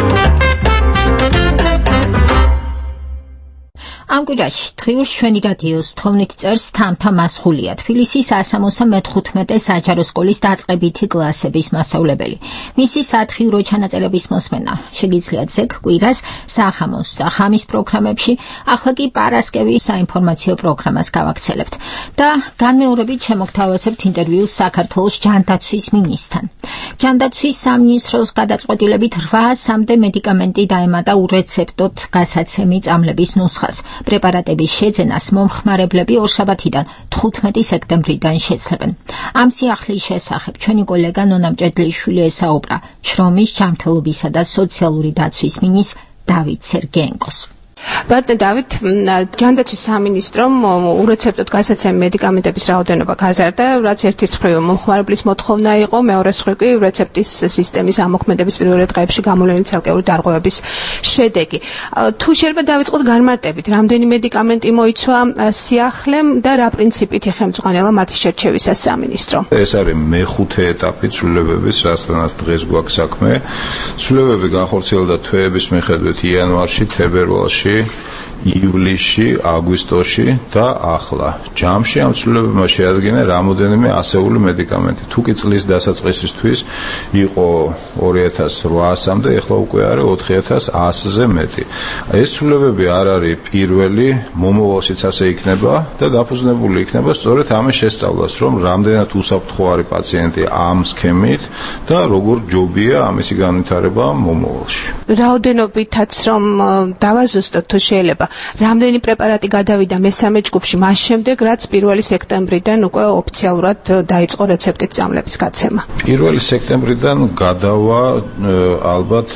ამ კვირაში დღიურს ჩვენი რადიოს თხოვნით წერს თამთა მასხულია, თბილისის 175 საჯარო სკოლის დაწყებითი კლასების მასწავლებელი. მისი სათხიურო ჩანაწერების მოსმენა შეგიძლიათ ზეგ კვირას საღამოს და ღამის პროგრამებში, ახლა კი პარასკევის საინფორმაციო პროგრამას გავაქცელებთ და განმეორებით შემოგთავაზებთ ინტერვიუს საქართველოს ჯანდაცვის მინისტრთან. ჯანდაცვის სამინისტროს გადაწყვეტილებით 800-მდე მედიკამენტი დაემატა ურეცეპტოდ გასაცემი წამლების ნუსხას. პრეპარატების შეძენას მომხმარებლები ორშაბათიდან 15 სექტემბრიდან შეცლებენ. ამ სიახლის შესახებ ჩვენი კოლეგა ნონა მჭედლიშვილი ესაუბრა შრომის, ჯანმრთელობისა და სოციალური დაცვის მინისტრ დავით სერგეენკოს. ბატონო დავით, ჯანდაცვის სამინისტრომ ურეცეპტოდ გასაცემი მედიკამენტების რაოდენობა გაზარდა, რაც ერთის მხრივ მომხმარებლის მოთხოვნა იყო, მეორეს მხრივ კი რეცეპტის სისტემის ამოქმედების პირველ დღეებში გამოვლენილი ცალკეული დარღვევების შედეგი. თუ შეიძლება დავიწყოთ განმარტებით, რამდენი მედიკამენტი მოიცვა სიახლემ და რა პრინციპით იხელმძღვანელა მათი შერჩევისას სამინისტრო? ეს არის მეხუთე ეტაპი ცვლილებების, რასაც დღეს გვაქვს საქმე. ცვლილებები განხორციელდა თვეების მიხედვით იანვარში, თებერვალში, ივლისში, აგვისტოში და ახლა. ჯამში ამ ცვლილებებმა შეადგინა რამოდენიმე ასეული მედიკამენტი. თუ კი წლის დასაწყისისთვის იყო 2800-მდე, ეხლა უკვე არის 4100-ზე მეტი. ეს ცვლილებები არ არის პირველი, მომავალშიც ასე იქნება და დაფუძნებული იქნება სწორედ ამის შესწავლას, რომ რამდენად უსაფრთხოა პაციენტი ამ სქემით და როგორ ჯობია ამისი განვითარება მომავალში. რაოდენობითაც რომ დავაზუსტოთ თუ შეიძლება, რამდენი პრეპარატი გადავიდა მესამე ჯგუფში მას შემდეგ, რაც 1 სექტემბრიდან უკვე ოფიციალურად დაიწყო რეცეპტით წამლების გაცემა. 1 სექტემბრიდან გადავა ალბათ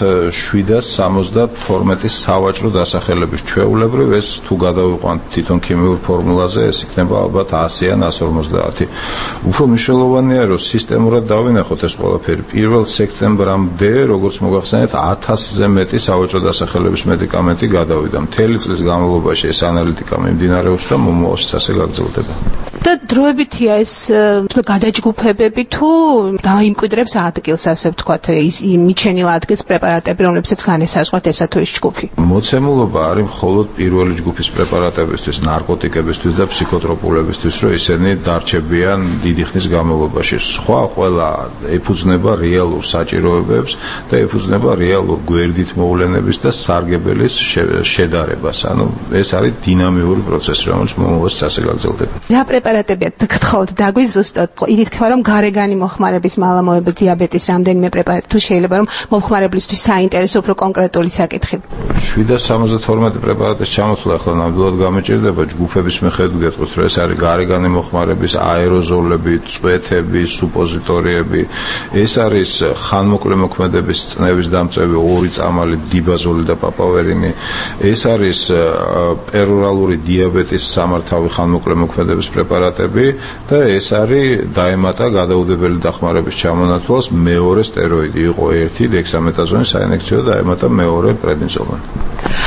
772 სავაჭრო დასახელების ჩვეულებრივ, ეს თუ გადავიყვანთ თვითონ ქიმიურ ფორმულაზე, ეს იქნება ალბათ 100 ან 150. უფრო მნიშვნელოვანია, რომ სისტემურად დავინახოთ ეს ყველაფერი. 1 სექტემბრამდე, როგორც მოგახსენეთ, 1000-ზე მეტი სავაჭრო დასახელების მედიკამენტი გადავიდა. მთელი წლის განმავლობაში ეს ანალიტიკა მიმდინარეობს და მომავალშიც ასე გაგრძელდება. და დროებითია ეს გადაჯგუფებები თუ დაიმკვიდრებს ადგილს, ასე ვთქვათ, მიჩენილ ადგილს პრეპარატები, რომლებსაც განესაზღვრათ ესა თუ ის ჯგუფი. მოცემულობა არის მხოლოდ პირველი ჯგუფის პრეპარატებისთვის, ნარკოტიკებისთვის და ფსიქოტროპულებისთვის, რომ ისინი დარჩებიან დიდი ხნის განმავლობაში. სხვა ყველა ეფუძნება რეალურ საჭიროებებს და ეფუძნება რეალურ გვერდით მოვლენების და სარგებელის შედარებას. ანუ ეს არის დინამიური პროცესი, რომელიც მომავალში ასე გაგრძელდება. რა პრეპარატებია გთხოვთ დაგვიზუსტოთ? იდით თქვა რომ გარეგანი მოხმარების მალამოება, დიაბეტის რამდენიმე პრეპარატი, თუ შეიძლება რომ მომხმარებლისთვის საინტერესო უფრო კონკრეტული საკითხი. 772 პრეპარატის ჩამოთვლა ახლა ნამდვილად გამეჭირდება ჯგუფების მიხედვით გეტყვით, რომ ეს არის გარეგანი მოხმარების აეროზოლები, წვეთები, სუპოზიტორიები, ეს არის ხანმოკლე მოქმედების წნევის დამწევი, 2 წამალი, დიბაზოლი და პაპავერინი, ეს არის პერორალური დიაბეტის სამართავი ხანმოკლე მოქმედების პრეპარატები და ეს არის დაემატა გადაუდებელი დახმარების ჩამონათვალს მეორე სტეროიდი, იყო ერთი დექსამეტაზონი საინექციო და დაემატა მეორე პრედნიზოლონი.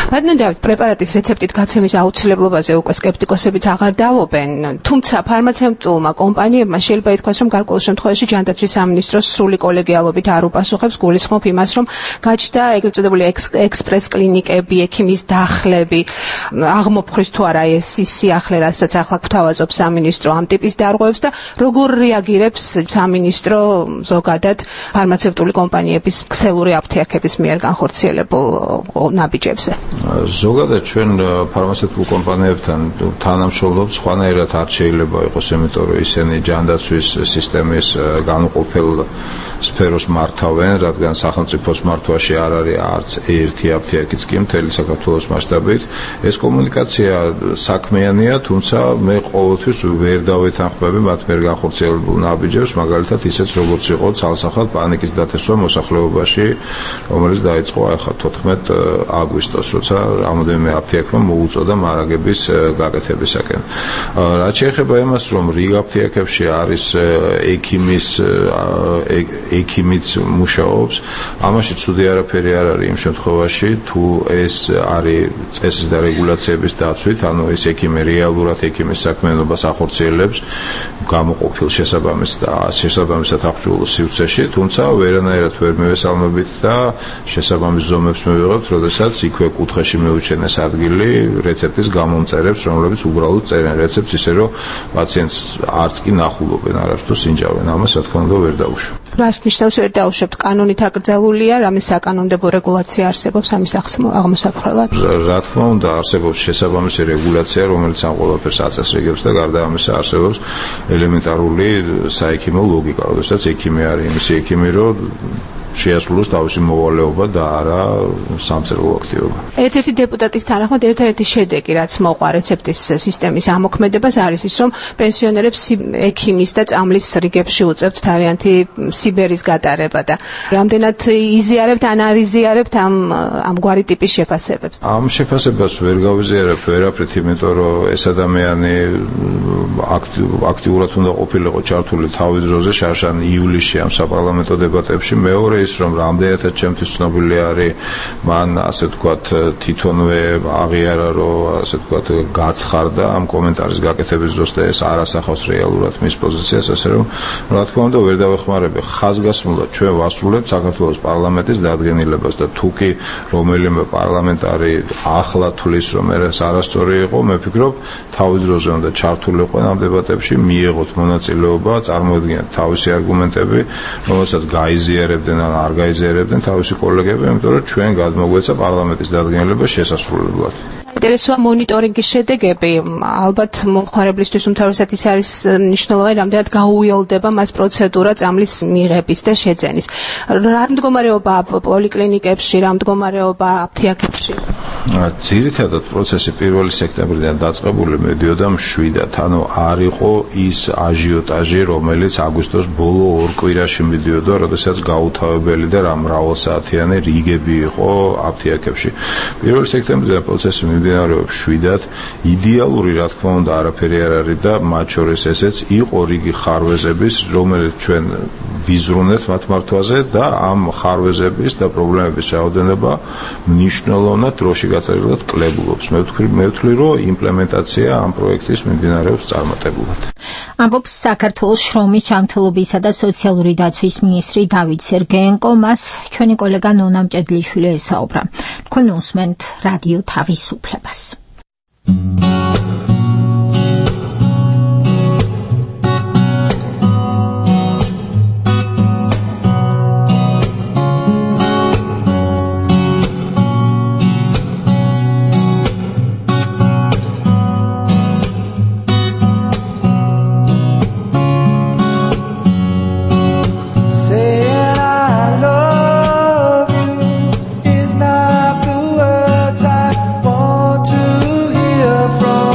ბატონო დავით, პრეპარატის რეცეპტით გაცემის აუცილებლობაზე უკვე სკეპტიკოსებიც აღარ დავობენ, თუმცა ფარმაცევტულმა კომპანიებმა შეიძლება ითქვას, რომ გარკვეულ შემთხვევაში ჯანდაცვის სამინისტროს სრული კოლეგიალობით არ უპასუხებს, გულისხმობ იმას, რომ გაჩნდა ეგრეთ წოდებული ექსპრეს კლინიკები, ექიმის დახლები, აღმოფხრის თუ არა ეს სიახლე, რასაც ახლა გვთავაზობს სამინისტრო ამ ტიპის დარღვევებს და როგორ რეაგირებს სამინისტრო ზოგადად ფარმაცევტული კომპანიების ქსელური აფთიაქების მიერ განხორციელებულ ნაბიჯებზე. ზოგადად ჩვენ ფარმაცევტულ კომპანიებთან თანამშრომლობთ, სხვანაირად არ შეიძლება იყოს, იმიტომ რომ ისინი ჯანდაცვის სისტემის განუყოფელ სფეროს მართავენ, რადგან სახელმწიფოს მართვაში არ არის არც ერთი აფთიაქიც კი მთელი საქართველოს მასშტაბით. ეს კომუნიკაცია საქმიანია, თუმცა მე ყოველთვის ვერ დავეთანხმები მათ მიერ განხორციელებულ ნაბიჯებს, მაგალითად ისეც როგორც იყო ცალსახად პანიკის დათესვა მოსახლეობაში, რომელიც დაიწყო ახლა 14 აგვისტოს, როცა რამოდენიმე აფთიაქმა მოუწოდა მარაგების გაკეთებისაკენ. რაც შეეხება იმას, რომ რიგ აფთიაქებში არის ექიმიც მუშაობს, ამაში ცუდი არაფერი არ არის იმ შემთხვევაში, თუ ეს არის წესის და რეგულაციების დაცვით, ანუ ეს ექიმი რეალურად ექიმის საქმიანობას ახორციელებს გამოყოფილ შესაბამისად აღჭურვილ სივრცეში, თუმცა ვერანაირად ვერ მივესალმებით და შესაბამის ზომებს მივიღებთ, როდესაც იქვე კუთხეში მიუჩენეს ადგილი რეცეპტის გამომწერებს, რომლებიც უბრალოდ წერენ რეცეპტს ისე, რომ პაციენტს არც კი ნახულობენ, არც თუ სინჯავენ. ამას რა თქმა უნდა ვერ დავუშვებ. რას ნიშნავს ვერ დავუშვებთ? კანონით აკრძალულია, რამე საკანონმდებლო რეგულაცია არსებობს ამის აღმოსაფხრელად? რა თქმა უნდა, არსებობს შესაბამისი რეგულაცია, რომელიც ამ ყველაფერს აწესრიგებს და გარდა ამისა არსებობს ელემენტარული საექიმო ლოგიკა, როდესაც ექიმი არის იმისი ექიმი, რომ შეასრულოს თავისი მოვალეობა და არა სამწერლო აქტივობა. ერთ-ერთი დეპუტატის თანახმად ერთ-ერთი შედეგი, რაც მოყვა რეცეპტის სისტემის ამოქმედებას, არის ის, რომ პენსიონერებს ექიმის და წამლის რიგებში უწევთ თავიანთი სიბერის გატარება და რამდენად იზიარებთ ან არ იზიარებთ ამგვარი ტიპის შეფასებებს? ამ შეფასებას ვერ გავიზიარებ ვერაფრით, იმიტომ რომ ეს ადამიანი აქტიურად უნდა ყოფილიყო ჩართული თავის დროზე შარშან ივლისში ამ საპარლამენტო დებატებში. მეორე ის, რომ რამდენადაც ჩემთვის ცნობილი არის, მან ასე ვთქვათ თვითონვე აღიარა, რომ ასე ვთქვათ გაცხარდა ამ კომენტარის გაკეთების დროს და ეს არ ასახავს რეალურად მის პოზიციას, ასე რომ რა თქმა უნდა ვერ დავეხმარები. ხაზგასმულად ჩვენ ვასრულებთ საქართველოს პარლამენტის დადგენილებას და თუ კი რომელიმე პარლამენტარი ახლა თulis, რომ ეს არასწორი იყო, მე ვფიქრობ თავის დროზე უნდა ჩართულიყო ამ დებატებში, მიიღოთ მონაწილეობა, წარმოედგინეთ თავისი არგუმენტები, რომელსაც გაიზიარებდნენ ან არ გაიზიარებდნენ თავისი კოლეგები, იმიტომ რომ ჩვენ გადმოგვეცა პარლამენტის დადგენილება შესასრულებლად. ინტერესოა მონიტორინგის შედეგები, ალბათ მომხმარებლისთვის უმთავრესად ის არის მნიშვნელოვანი, რამდენად გაუიოლდება მას პროცედურა წამლის მიღების და შეძენის. რა მდგომარეობაა პოლიკლინიკებში, რა მდგომარეობაა აფთიაქებში? ძირითადად პროცესი 1 სექტემბრიდან დაწყებული მედიოდა მშვიდად, ანუ არ იყო ის აჟიოტაჟი, რომელიც აგვისტოს ბოლო 2 კვირაში მიდიოდა, როდესაც გაუთავებელი და მრავალსაათიანი რიგები იყო აფთიაქებში. 1 სექტემბრიდან პროცესი მიმდინარეობს მშვიდად, იდეალური რა თქმა უნდა არაფერი არ არის და მათ შორის ესეც იყო რიგი ხარვეზების, რომელიც ჩვენ ვიზრუნეთ მათ მართვაზე და ამ ხარვეზების და პრობლემების რაოდენობა მნიშვნელოვნად დროში გაწერილად კლებულობს. მე ვთვლი, რომ იმპლემენტაცია ამ პროექტის მიმდინარეობს წარმატებულად. ამბობს საქართველოს შრომის ჯანმრთელობისა და სოციალური დაცვის მინისტრი დავით სერგეენკო, მას ჩვენი კოლეგა ნონა მჭედლიშვილი ესაუბრა. თქვენ უსმენთ რადიო თავისუფლებას. From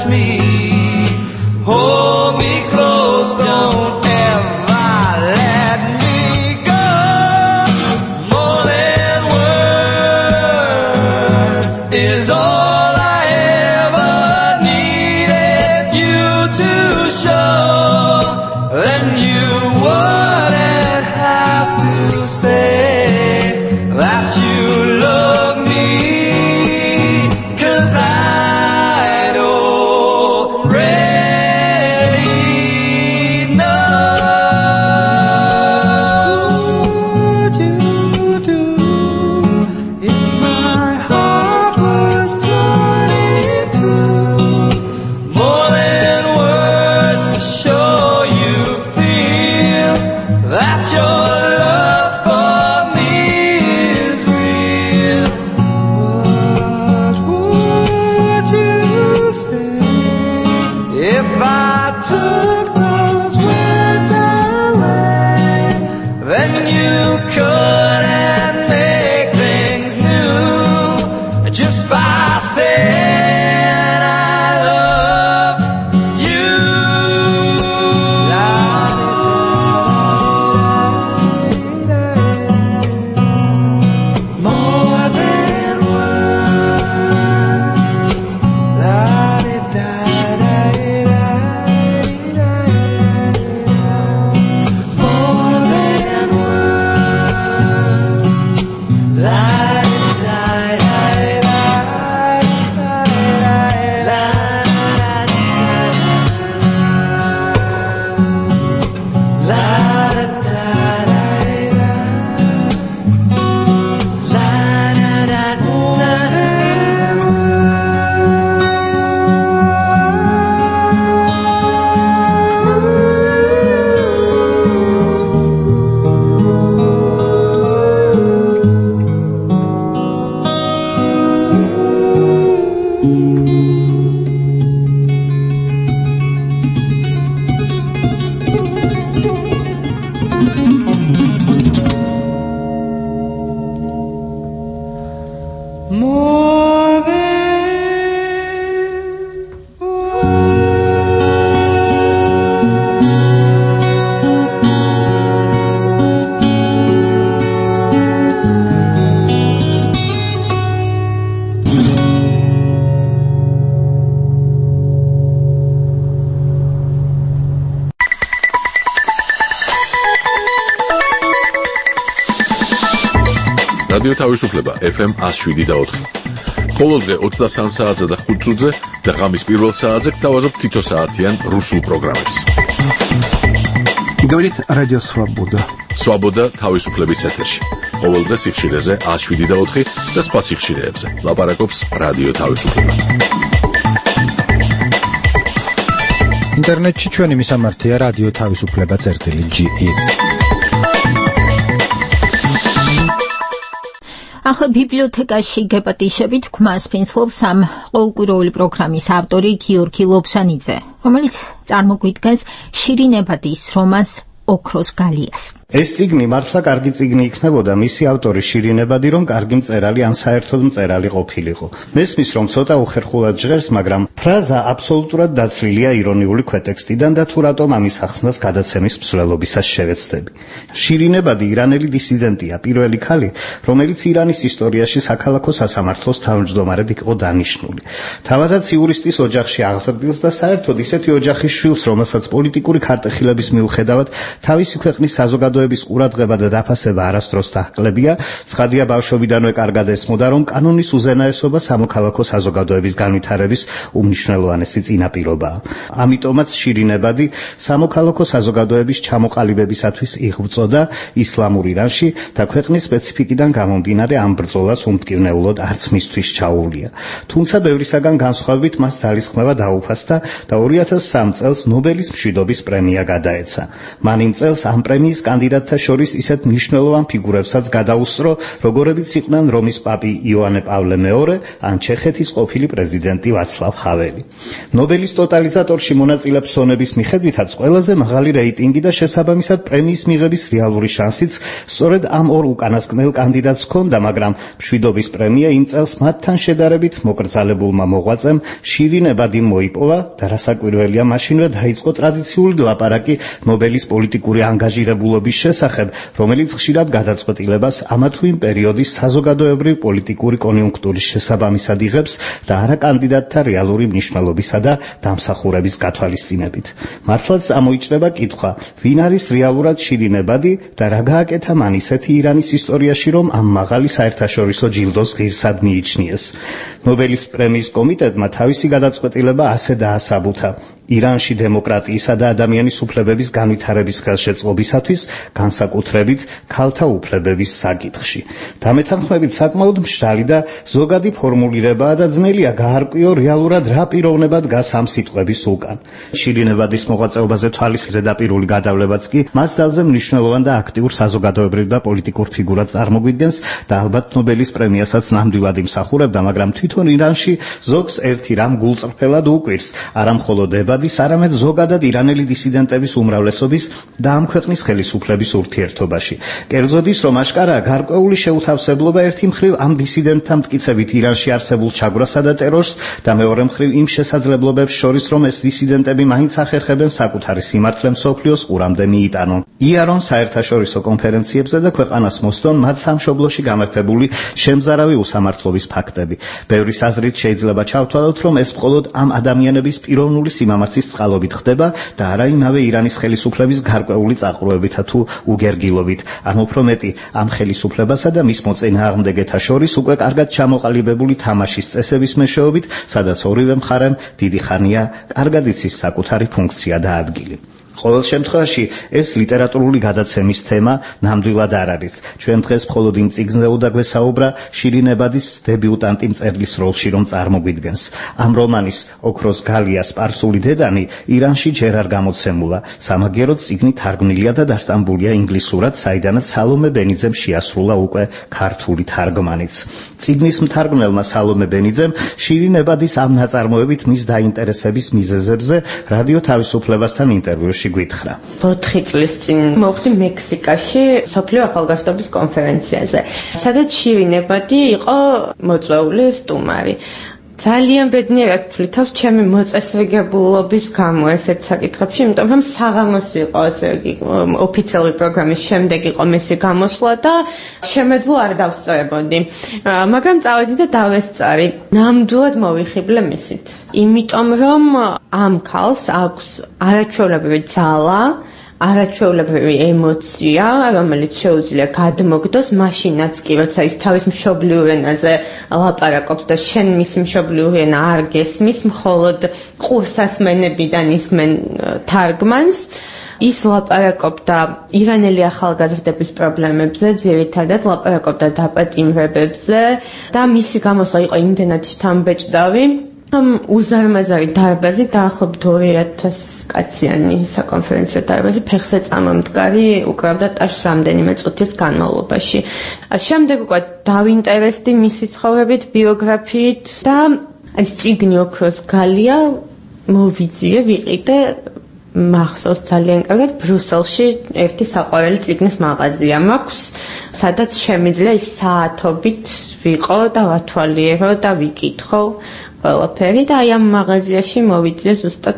me. Hold me close, don't ever let me go. More than words is all I ever needed you to show. Then you wouldn't have to say that you love me, 'cause I'd already know. What would you do if my heart was torn in two? More than words to show you feel that your love for me is real. What would you say if I took those words away? Then you couldn't make things new just by saying I love you. More than words. More than words. რადიო თავისუფლება FM 107.4. ყოველდღე 23 საათზე და 5 წუთზე და ღამის პირველ საათზე გთავაზობ თითო საათიან რუსულ პროგრამებს. Говорит Радио Свобода. Свобода თავისუფლების ეთერში. ყოველდღე სიხშირეზე 107.4 და სხვა სიხშირეებზე. ლაპარაკობს რადიო თავისუფლება. ინტერნეტში ჩვენი მისამართია რადიო თავისუფლება.ge. ახლა ბიბლიოთეკაში გეპატიშებით გვმას ფინსლობს ამ ყოველკვირეული პროგრამის ავტორი გიორგი ლობსანიძე, რომელიც წარმოგვიდგენს შირინებადის რომანს ოქროს გალიას. ეს წიგნი მართლა კარგი წიგნი იქნებოდა მისი ავტორის შირინებადი, რომ კარგი მწერალი ან საერთოდ მწერალი ყოფილიყო. მესმის, რომ ცოტა უხერხულად ჟღერს, მაგრამ ფრაზა აბსოლუტურად დაცლილია ირონიული ქვეტექსტიდან და თუ რატომ ამის ახსნას გადაცემის მსვლელობისას შევეცდები. შირინებადი ირანელი დისიდენტია, პირველი ქალი, რომელიც ირანის ისტორიაში საქალაქო სასამართლოს თავმჯდომარედ იყო დანიშნული. თავადაც იურისტის ოჯახში აღზრდილს და საერთოდ ისეთი ოჯახის შვილს, რომელსაც პოლიტიკური ქარტეხილების მიუხედავად თავისი ქვეყნის საზოგადოების ყურადღება და დაფასება არასდროს დაჰკლებია, ცხადია ბავშვობიდანვე კარგად ესმოდა, რომ კანონის უზენაესობა სამოქალაქო საზოგადოების განვითარების უმნიშვნელოვანესი წინაპირობაა. ამიტომაც შირინებადი სამოქალაქო საზოგადოების ჩამოყალიბებისათვის იღვწოდა ისლამურ ირანში და ქვეყნის სპეციფიკიდან გამომდინარე ამ ბრძოლას უმტკივნეულოდ არც მისთვის ჩაუვლია. თუმცა ბევრისაგან განსხვავებით მას ძალისხმევა დაუფასდა და 2003 წელს ნობელის მშვიდობის პრემია გადაეცა. მან მან იმ წელს ამ პრემიის კანდიდატთა შორის ისეთ მნიშვნელოვან ფიგურებსაც გადაუსწრო, როგორებიც იყვნენ რომის პაპი იოანე პავლე მეორე ან ჩეხეთის ყოფილი პრეზიდენტი ვაცლავ ჰაველი. ნობელის ტოტალიზატორში მონაწილე ფსონების მიხედვითაც ყველაზე მაღალი რეიტინგი და შესაბამისად პრემიის მიღების რეალური შანსიც სწორედ ამ ორ უკანასკნელ კანდიდატს ჰქონდა, მაგრამ მშვიდობის პრემია იმ წელს მათთან შედარებით მოკრძალებულმა მოღვაწემ შირინ ებადიმ მოიპოვა და რასაკვირველია, მაშინვე დაიწყო ტრადიციული ლაპარაკი ნობელის პოლიტიკური ანგაჟირებულობის შესახებ, რომელიც ხშირად გადაწყვეტილებას ამა თუ იმ პერიოდის საზოგადოებრივ პოლიტიკური კონიუნქტურის შესაბამისად იღებს და არა კანდიდატთა რეალური მნიშვნელობისა და დამსახურების გათვალისწინებით. მართლაც წამოიჭრება კითხვა, ვინ არის რეალურად შირინ ებადი და რა გააკეთა მან ისეთი ირანის ისტორიაში, რომ ამ მაღალი საერთაშორისო ჯილდოს ღირსად მიიჩნიეს. ნობელის პრემიის კომიტეტმა თავისი გადაწყვეტილება ასე დაასაბუთა: ირანში დემოკრატიისა და ადამიანის უფლებების განვითარების ხელშეწყობისათვის, განსაკუთრებით ქალთა უფლებების საკითხში. დამეთანხმებით საკმაოდ მშრალი და ზოგადი ფორმულირებაა და ძნელია გაარკვიო რეალურად რა პიროვნება დგას ამ სიტყვების უკან. შირინ ებადის მოღვაწეობაზე თვალის ზედაპირული გადავლებაც კი მას ძალზე მნიშვნელოვან და აქტიურ საზოგადოებრივ და პოლიტიკურ ფიგურად წარმოგვიდგენს და ალბათ ნობელის პრემიასაც ნამდვილად იმსახურებდა, მაგრამ თვითონ ირანში ზოგს ერთი რამ გულწრფელად უკვირს, არა მხოლოდ ებადის, არამედ ზოგადად ირანელი დისიდენტების უმრავლესობის და ამ ქვეყნის ხელისუფლების ურთიერთობაში. კერძოდის, რომ აშკარაა გარკვეული შეუთავსებლობა ერთი მხრივ ამ დისიდენტთა მტკიცებით ირანში არსებულ ჩაგვრასა და ტერორს და მეორე მხრივ იმ შესაძლებლობებს შორის, რომ ეს დისიდენტები მაინც ახერხებენ საკუთარი სიმართლე მსოფლიოს ყურამდე მიიტანონ. იარონ საერთაშორისო კონფერენციებზე და ქვეყანას მოსდონ მათ სამშობლოში გამეფებული შემზარავი უსამართლობის ფაქტები. ბევრის აზრით შეიძლება ჩავთვალოთ, რომ ეს მხოლოდ ამ ადამიანების პიროვნული სიმამაცის წყალობით ხდება და არა იმავე ირანის ხელისუფლების გარკვეული წაყრუებითა თუ უგერგილობით. ან უფრო მეტი, ამ ხელისუფლებასა და მის მოწინააღმდეგეთა შორის უკვე კარგად ჩამოყალიბებული თამაშის წესების მეშვეობით, სადაც ორივე მხარემ დიდი ხანია კარგად იცის საკუთარი ფუნქცია და ადგილი. ყოველ შემთხვევაში ეს ლიტერატურული გადაცემის თემა ნამდვილად არ არის. ჩვენ დღეს მხოლოდ იმ წიგნზე უნდა გვესაუბრა შირინ ებადის დებიუტანტი მწერლის როლში რომ წარმოგვიდგენს. ამ რომანის ოქროს გალია სპარსული დედანი ირანში ჯერ არ გამოცემულა. სამაგიეროდ წიგნი თარგმნილია და დასტამბულია ინგლისურად, საიდანაც სალომე ბენიძემ შეასრულა უკვე ქართული თარგმანიც. წიგნის მთარგმნელმა სალომე ბენიძემ შირინ ებადის ამ ნაწარმოებით მის დაინტერესების მიზეზებზე რადიო თავისუფლებასთან ინტერვიუში გითხრა. 4 წლის წინ მოვხდი მექსიკაში სოფლიო ახალგაზრდობის კონფერენციაზე, სადაც შირინ ებადი იყო მოწვეული სტუმარი. ძალიან ბედნიერად თვლითავს ჩემი მოწესრიგებულობის გამო ესეთ საკითხებში, იმიტომ რომ საღამოს იყო, ასე იგი, ოფიციალური პროგრამის შემდეგ იყო მისი გამოსვლა და შემეძლო არ დავსწრებოდი. მაგრამ წავედი და დავესწარი. ნამდვილად მოვიხიბლე მისით. იმიტომ რომ ამ ქალს აქვს არაჩვეულებრივი ძალა, არაჩვეულებრივი ემოცია, რომელიც შეუძლია გადმოგდოს მაშინაც კი, როცა ის თავის მშობლიურ ენაზე ლაპარაკობს და შენ მისი მშობლიურ ენა არ გესმის, მხოლოდ ყურსასმენებიდან ისმენ თარგმანს. ის ლაპარაკობდა ირანელი ახალგაზრდების პრობლემებზე, ძირითადად ლაპარაკობდა დაპატიმრებებზე და მისი გამოსვლა იყო იმდენად შთამბეჭდავი, უზარმაზარი დარბაზი, დაახლოებით 2000 კაციანი საკონფერენციო დარბაზი, ფეხზე წამომდგარი უკრავდა ტაშს რამდენიმე წუთის განმავლობაში. შემდეგ უკვე დავინტერესდი მისი ცხოვრებით, ბიოგრაფიით და ეს წიგნი ოქროს გალია მოვიძიე, ვიყიდე. მახსოვს ძალიან კარგად, ბრუსელში ერთი საყვარელი წიგნის მაღაზია მაქვს, სადაც შემიძლია ის საათობით ვიყო და ვათვალიერო და ვიკითხო ყველაფერი და აი ამ მაღაზიაში მოვიძიე ზუსტად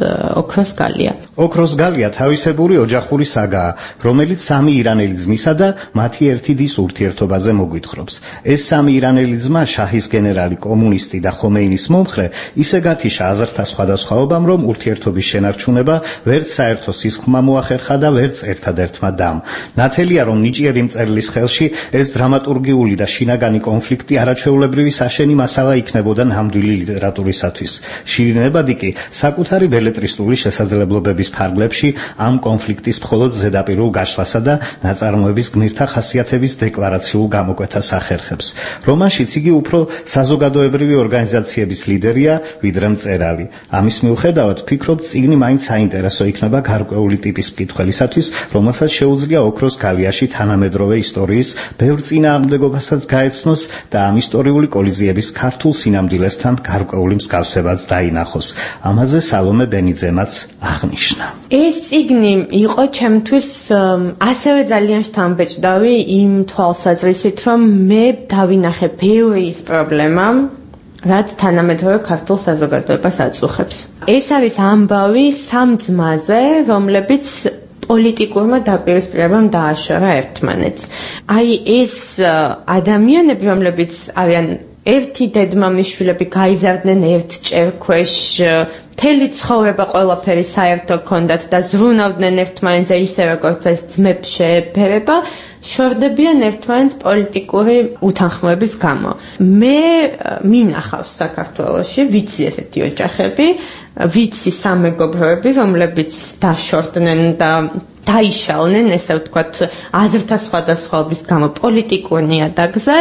ოქროს გალია. ოქროს გალია თავისებური ოჯახური საგაა, რომელიც სამი ირანელი ძმისა და მათი ერთი დის ურთიერთობაზე მოგვითხრობს. ეს სამი ირანელი ძმა, შაჰის გენერალი, კომუნისტი და ხომეინის მომხრე, ისე გათიშა აზრთა სხვადასხვაობამ, რომ ურთიერთობის შენარჩუნება ვერც საერთო სისხლმა მოახერხა და ვერც ერთადერთმა დამ. ნათელია, რომ ნიჭიერი მწერლის ხელში ეს დრამატურგიული და შინაგანი კონფლიქტი არაჩვეულებრივი საშენი მასალა იქნებოდა ნამდვილი ცნობილი ლიტერატურისათვის. შირინებადი კი საკუთარი ბელეტრისტული შესაძლებლობების ფარგლებში ამ კონფლიქტის მხოლოდ ზედაპირულ გაშლასა და ნაწარმოების გმირთა ხასიათების დეკლარაციულ გამოკვეთას ახერხებს. რომანშიც იგი უფრო საზოგადოებრივი ორგანიზაციების ლიდერია, ვიდრე მწერალი. ამის მიუხედავად, ფიქრობ, წიგნი მაინც საინტერესო იქნება გარკვეული ტიპის მკითხველისათვის, რომელსაც შეუძლია ოქროს გალიაში თანამედროვე ისტორიის ბევრ წინააღმდეგობასაც გაეცნოს და ამ ისტორიული კოლიზიების ქართულ სინამდვილესთან გარკვეული მსგავსებაც დაინახოს. ამაზე სალომე ბენიძემაც აღნიშნა. ეს წიგნი იყო ჩემთვის ასევე ძალიან შთამბეჭდავი იმ თვალსაზრისით, რომ მე დავინახე ბევრი ის პრობლემა, რაც თანამედროვე ქართულ საზოგადოებას აწუხებს. ეს არის ამბავი სამ ძმაზე, რომლებიც პოლიტიკურმა დაპირისპირებამ დააშორა ერთმანეთს. აი ეს ადამიანები, რომლებიც არიან ერთი დედმამიშვილები, გაიზარდნენ ერთ ჭერქვეშ, მთელი ცხოვრება ყველაფერი საერთო ჰქონდათ და ზრუნავდნენ ერთმანეთზე ისე როგორც ეს ძმებს შეეფერება, შორდებიან ერთმანეთს პოლიტიკური უთანხმოების გამო. მე მინახავს საქართველოში, ვიცი ესეთი ოჯახები, ვიცი სამეგობროები, რომლებიც დაშორდნენ და დაიშალნენ, ესე ვთქვათ, აზრთა სხვადასხვაობის გამო პოლიტიკურ ნიადაგზე.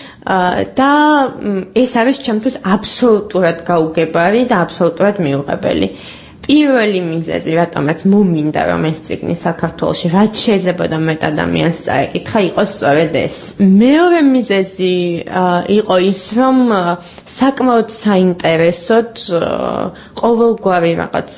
და ეს არის ჩემთვის აბსოლუტურად გაუგებარი და აბსოლუტურად მიუღებელი. პირველი მიზეზი, რატომაც მომინდა რომ ეს წიგნი საქართველოში რაც შეიძლება მეტ ადამიანს წაეკითხა, იყო სწორედ ეს. მეორე მიზეზი იყო ის, რომ საკმაოდ საინტერესოდ ყოველგვარი რაღაც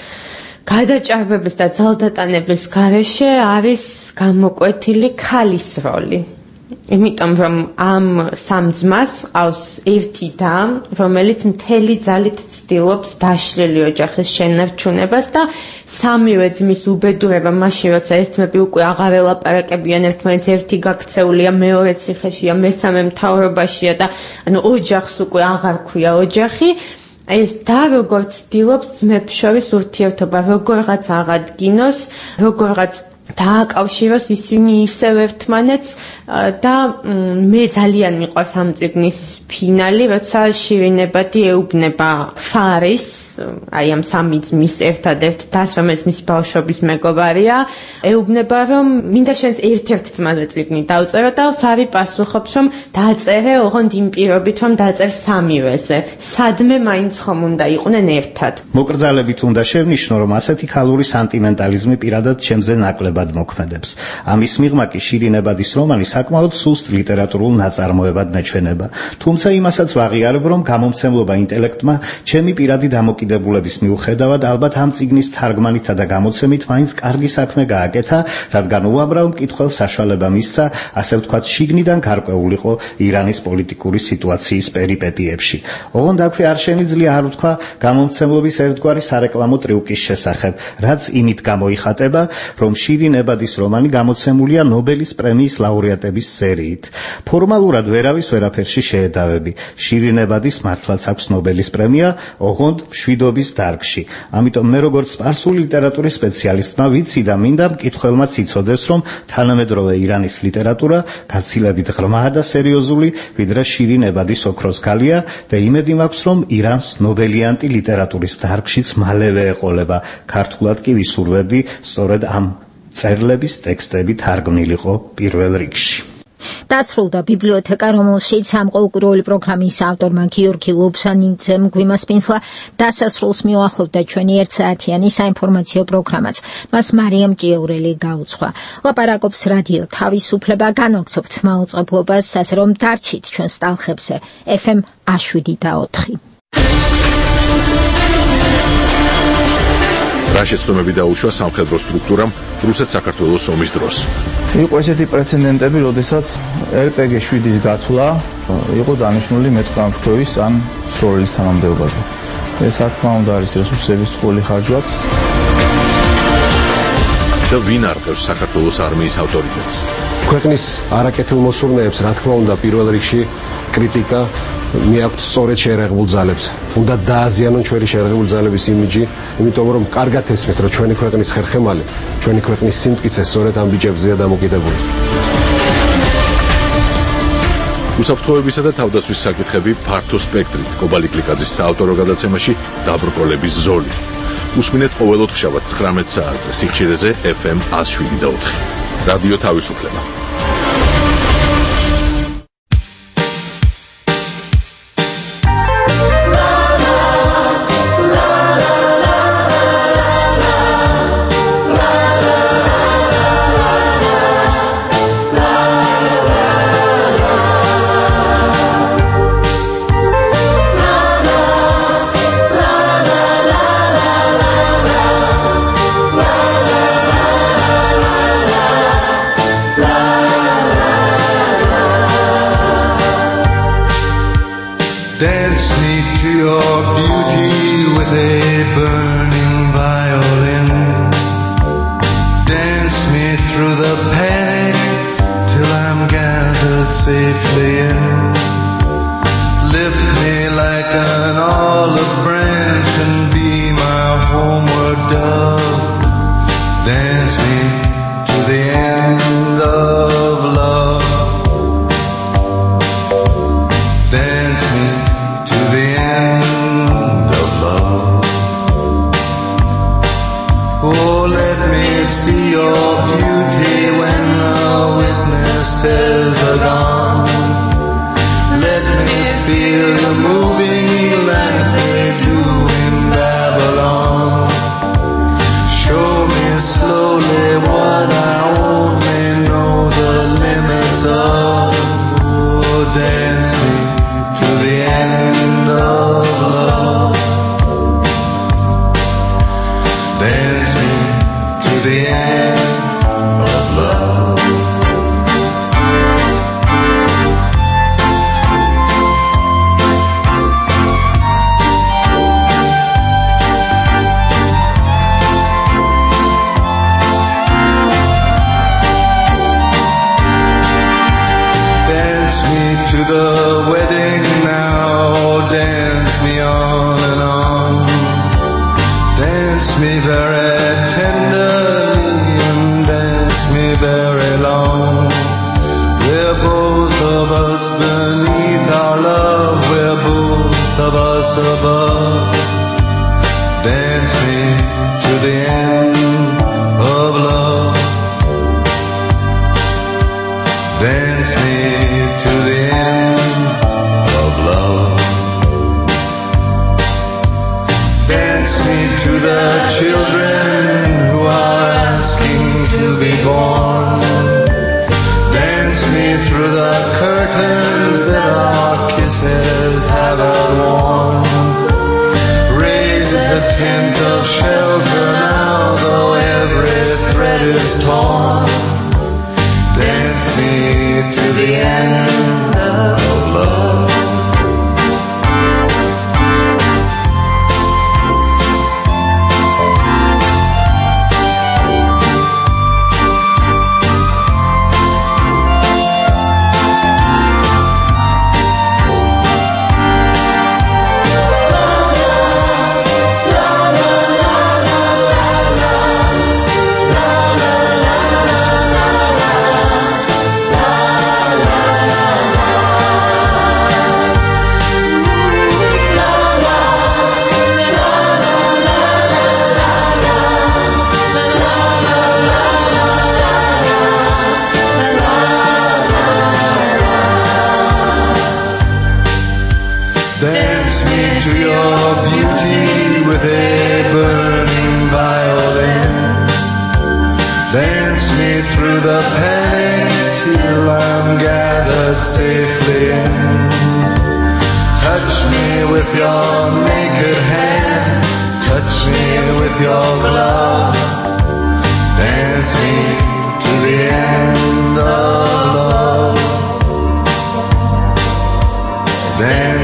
გადაჭარბების და ძალდატანების გარეშე არის გამოკვეთილი ქალის როლი. იმიტომ რომ ამ სამ ძმას ყავს ერთი და, რომელიც მთელი ძალით ცდილობს დაშლილი ოჯახის შენარჩუნებას და სამივე ძმის უბედურება მაშინ, როცა ეს ძმები უკვე აღარ ელაპარაკებიან ერთმანეთს, ერთი გაქცეულია, მეორე ციხეშია, მესამე მთავრობაშია და ანუ ოჯახს უკვე აღარ ქვია ოჯახი. ეს და როგორ ცდილობს ძმებს შორის ურთიერთობა როგორღაც აღადგინოს, როგორღაც დააკავშიროს ისინი ისევ ერთმანეთს და მე ძალიან მიყვარს ამ წიგნის ფინალი, როცა შირინებადი ეუბნება ფარის, აი ამ სამი ძმის ერთადერთ დას, რომელიც მის ბავშვობის მეგობარია, ეუბნება რომ მინდა შენს ერთ-ერთ ძმაზე წიგნი დავწერო და ფარი პასუხობს რომ დაწერე ოღონდ იმ პირობით რომ დაწერ სამივეზე. სადმე მაინც ხომ უნდა იყვნენ ერთად. მოკრძალებით უნდა შევნიშნო, რომ ასეთი ქალური სანტიმენტალიზმი პირადად ჩემზე ნაკლებად მოქმედებს. ამის მიღმა კი შირინებადის რომანი საკმაოდ სუსტ ლიტერატურულ ნაწარმოებად მეჩვენება. თუმცა იმასაც ვაღიარებ, რომ გამომცემლობა ინტელექტმა ჩემი პირადი დამოკიდებულების მიუხედავად ალბათ ამ წიგნის თარგმანითა და გამოცემით მაინც კარგი საქმე გააკეთა, რადგან უამრავ მკითხველს საშუალება მისცა, ასე ვთქვათ, შიგნიდან გარკვეულიყო ირანის პოლიტიკური სიტუაციის პერიპეტიებში. ოღონდ აქვე არ შემიძლია არ ვთქვა გამომცემლობის ერთგვარი სარეკლამო ტრიუკის შესახებ, რაც იმით გამოიხატება, რომ შირინებადის რომანი გამოცემულია ნობელის პრემიის ლაურეატების სერიით. ფორმალურად ვერავის ვერაფერში შეედავები. შირინებადის მართლაც აქვს ნობელის პრემია, ოღონდ მშვიდობის დარგში. ამიტომ მე როგორც სპარსული ლიტერატურის სპეციალისტმა ვიცი და მინდა მკითხველმაც იცოდეს, რომ თანამედროვე ირანის ლიტერატურა გაცილებით ღრმაა და სერიოზული, ვიდრე შირინებადის ოქროს გალია და იმედი მაქვს, რომ ირანს ნობელიანტი ლიტერატურის დარგშიც მალევე ეყოლება. ქართულად კი ვისურვებდი სწორედ ამ წერლების ტექსტები თარგმნილიყო პირველ რიგში. დასრულდა ბიბლიოთეკა, რომელშიც ამ ყოველკვირეული პროგრამის ავტორმა გიორგი ლობსანიძემ გვიმასპინსლა დასასრულს მიუახლოვდა ჩვენი 1 საათიანი საინფორმაციო პროგრამაც. მას მარიამ ჭიაურელი გაუძღვა. ლაპარაკობს რადიო თავისუფლება, განვაგრძობთ მაუწყებლობას, ასე რომ დარჩით ჩვენს ტალღებზე FM 107.4. რა შეცდომები დაუშვა სამხედრო სტრუქტურამ რუსეთ-საქართველოს ომის დროს. იყო ესეთი პრეცედენტები, როდესაც RPG 7-ის გათვლა იყო დანიშნული მეტყამშქროვის ან სროლის თანამდებობაზე. ეს რა თქმა უნდა არის რესურსების ტყუილი ხარჯვაც. და ვინ არყევს საქართველოს არმიის ავტორიტეტს? ქვეყნის არაკეთილ მოსურნეებს რა თქმა უნდა პირველ რიგში კრიტიკა მიაქვთ სწორედ შეერაღებულ ძალებს. უნდა დააზიანონ ჩვენი შეერაღებული ძალების იმიჯი, იმიტომ რომ კარგად ესმით, რომ ჩვენი ქვეყნის ხერხემალი, ჩვენი ქვეყნის სიმტკიცე სწორედ ამ ბიჭებზეა დამოკიდებული. უსაფრთხოებისა და თავდაცვის საკითხები ფართო სპექტრით კობალი კლიკაძის საავტორო გადაცემაში დაბრკოლების ზოლი. უსმინეთ ყოველ ოთხშაბათს 19 საათზე სიხშირეზე FM 107.4. რადიო თავისუფლება. Dance me to your beauty with a burning violin. Dance me through the panic till I'm gathered safely in. Lift me like an olive branch and be my homeward dove. Dance me to the end of love. Dance me to the end of love. Oh, let me see your beauty when the witnesses are gone. Let me feel you moving like they do in Babylon. Show me slowly what I only know the limits of. Oh, dance me to the end of love. Dance me to the end of love. Dance me to the wedding now, dance me on and on. Dance me very tenderly and dance me very long. We're both of us beneath our love, we're both of us above. Dance me to the end of love. Dance me to the end of love. Dance me to the children who are asking to be born. Dance me through the curtains that our kisses have worn. Raise a tent of shelter now, though every thread is torn. Dance me to the end of love. Dance me to your beauty with a burning violin. Dance me through the panic till I'm gathered safely in. Touch me with your naked hand, touch me with your glove. Dance me to the end of love. Dance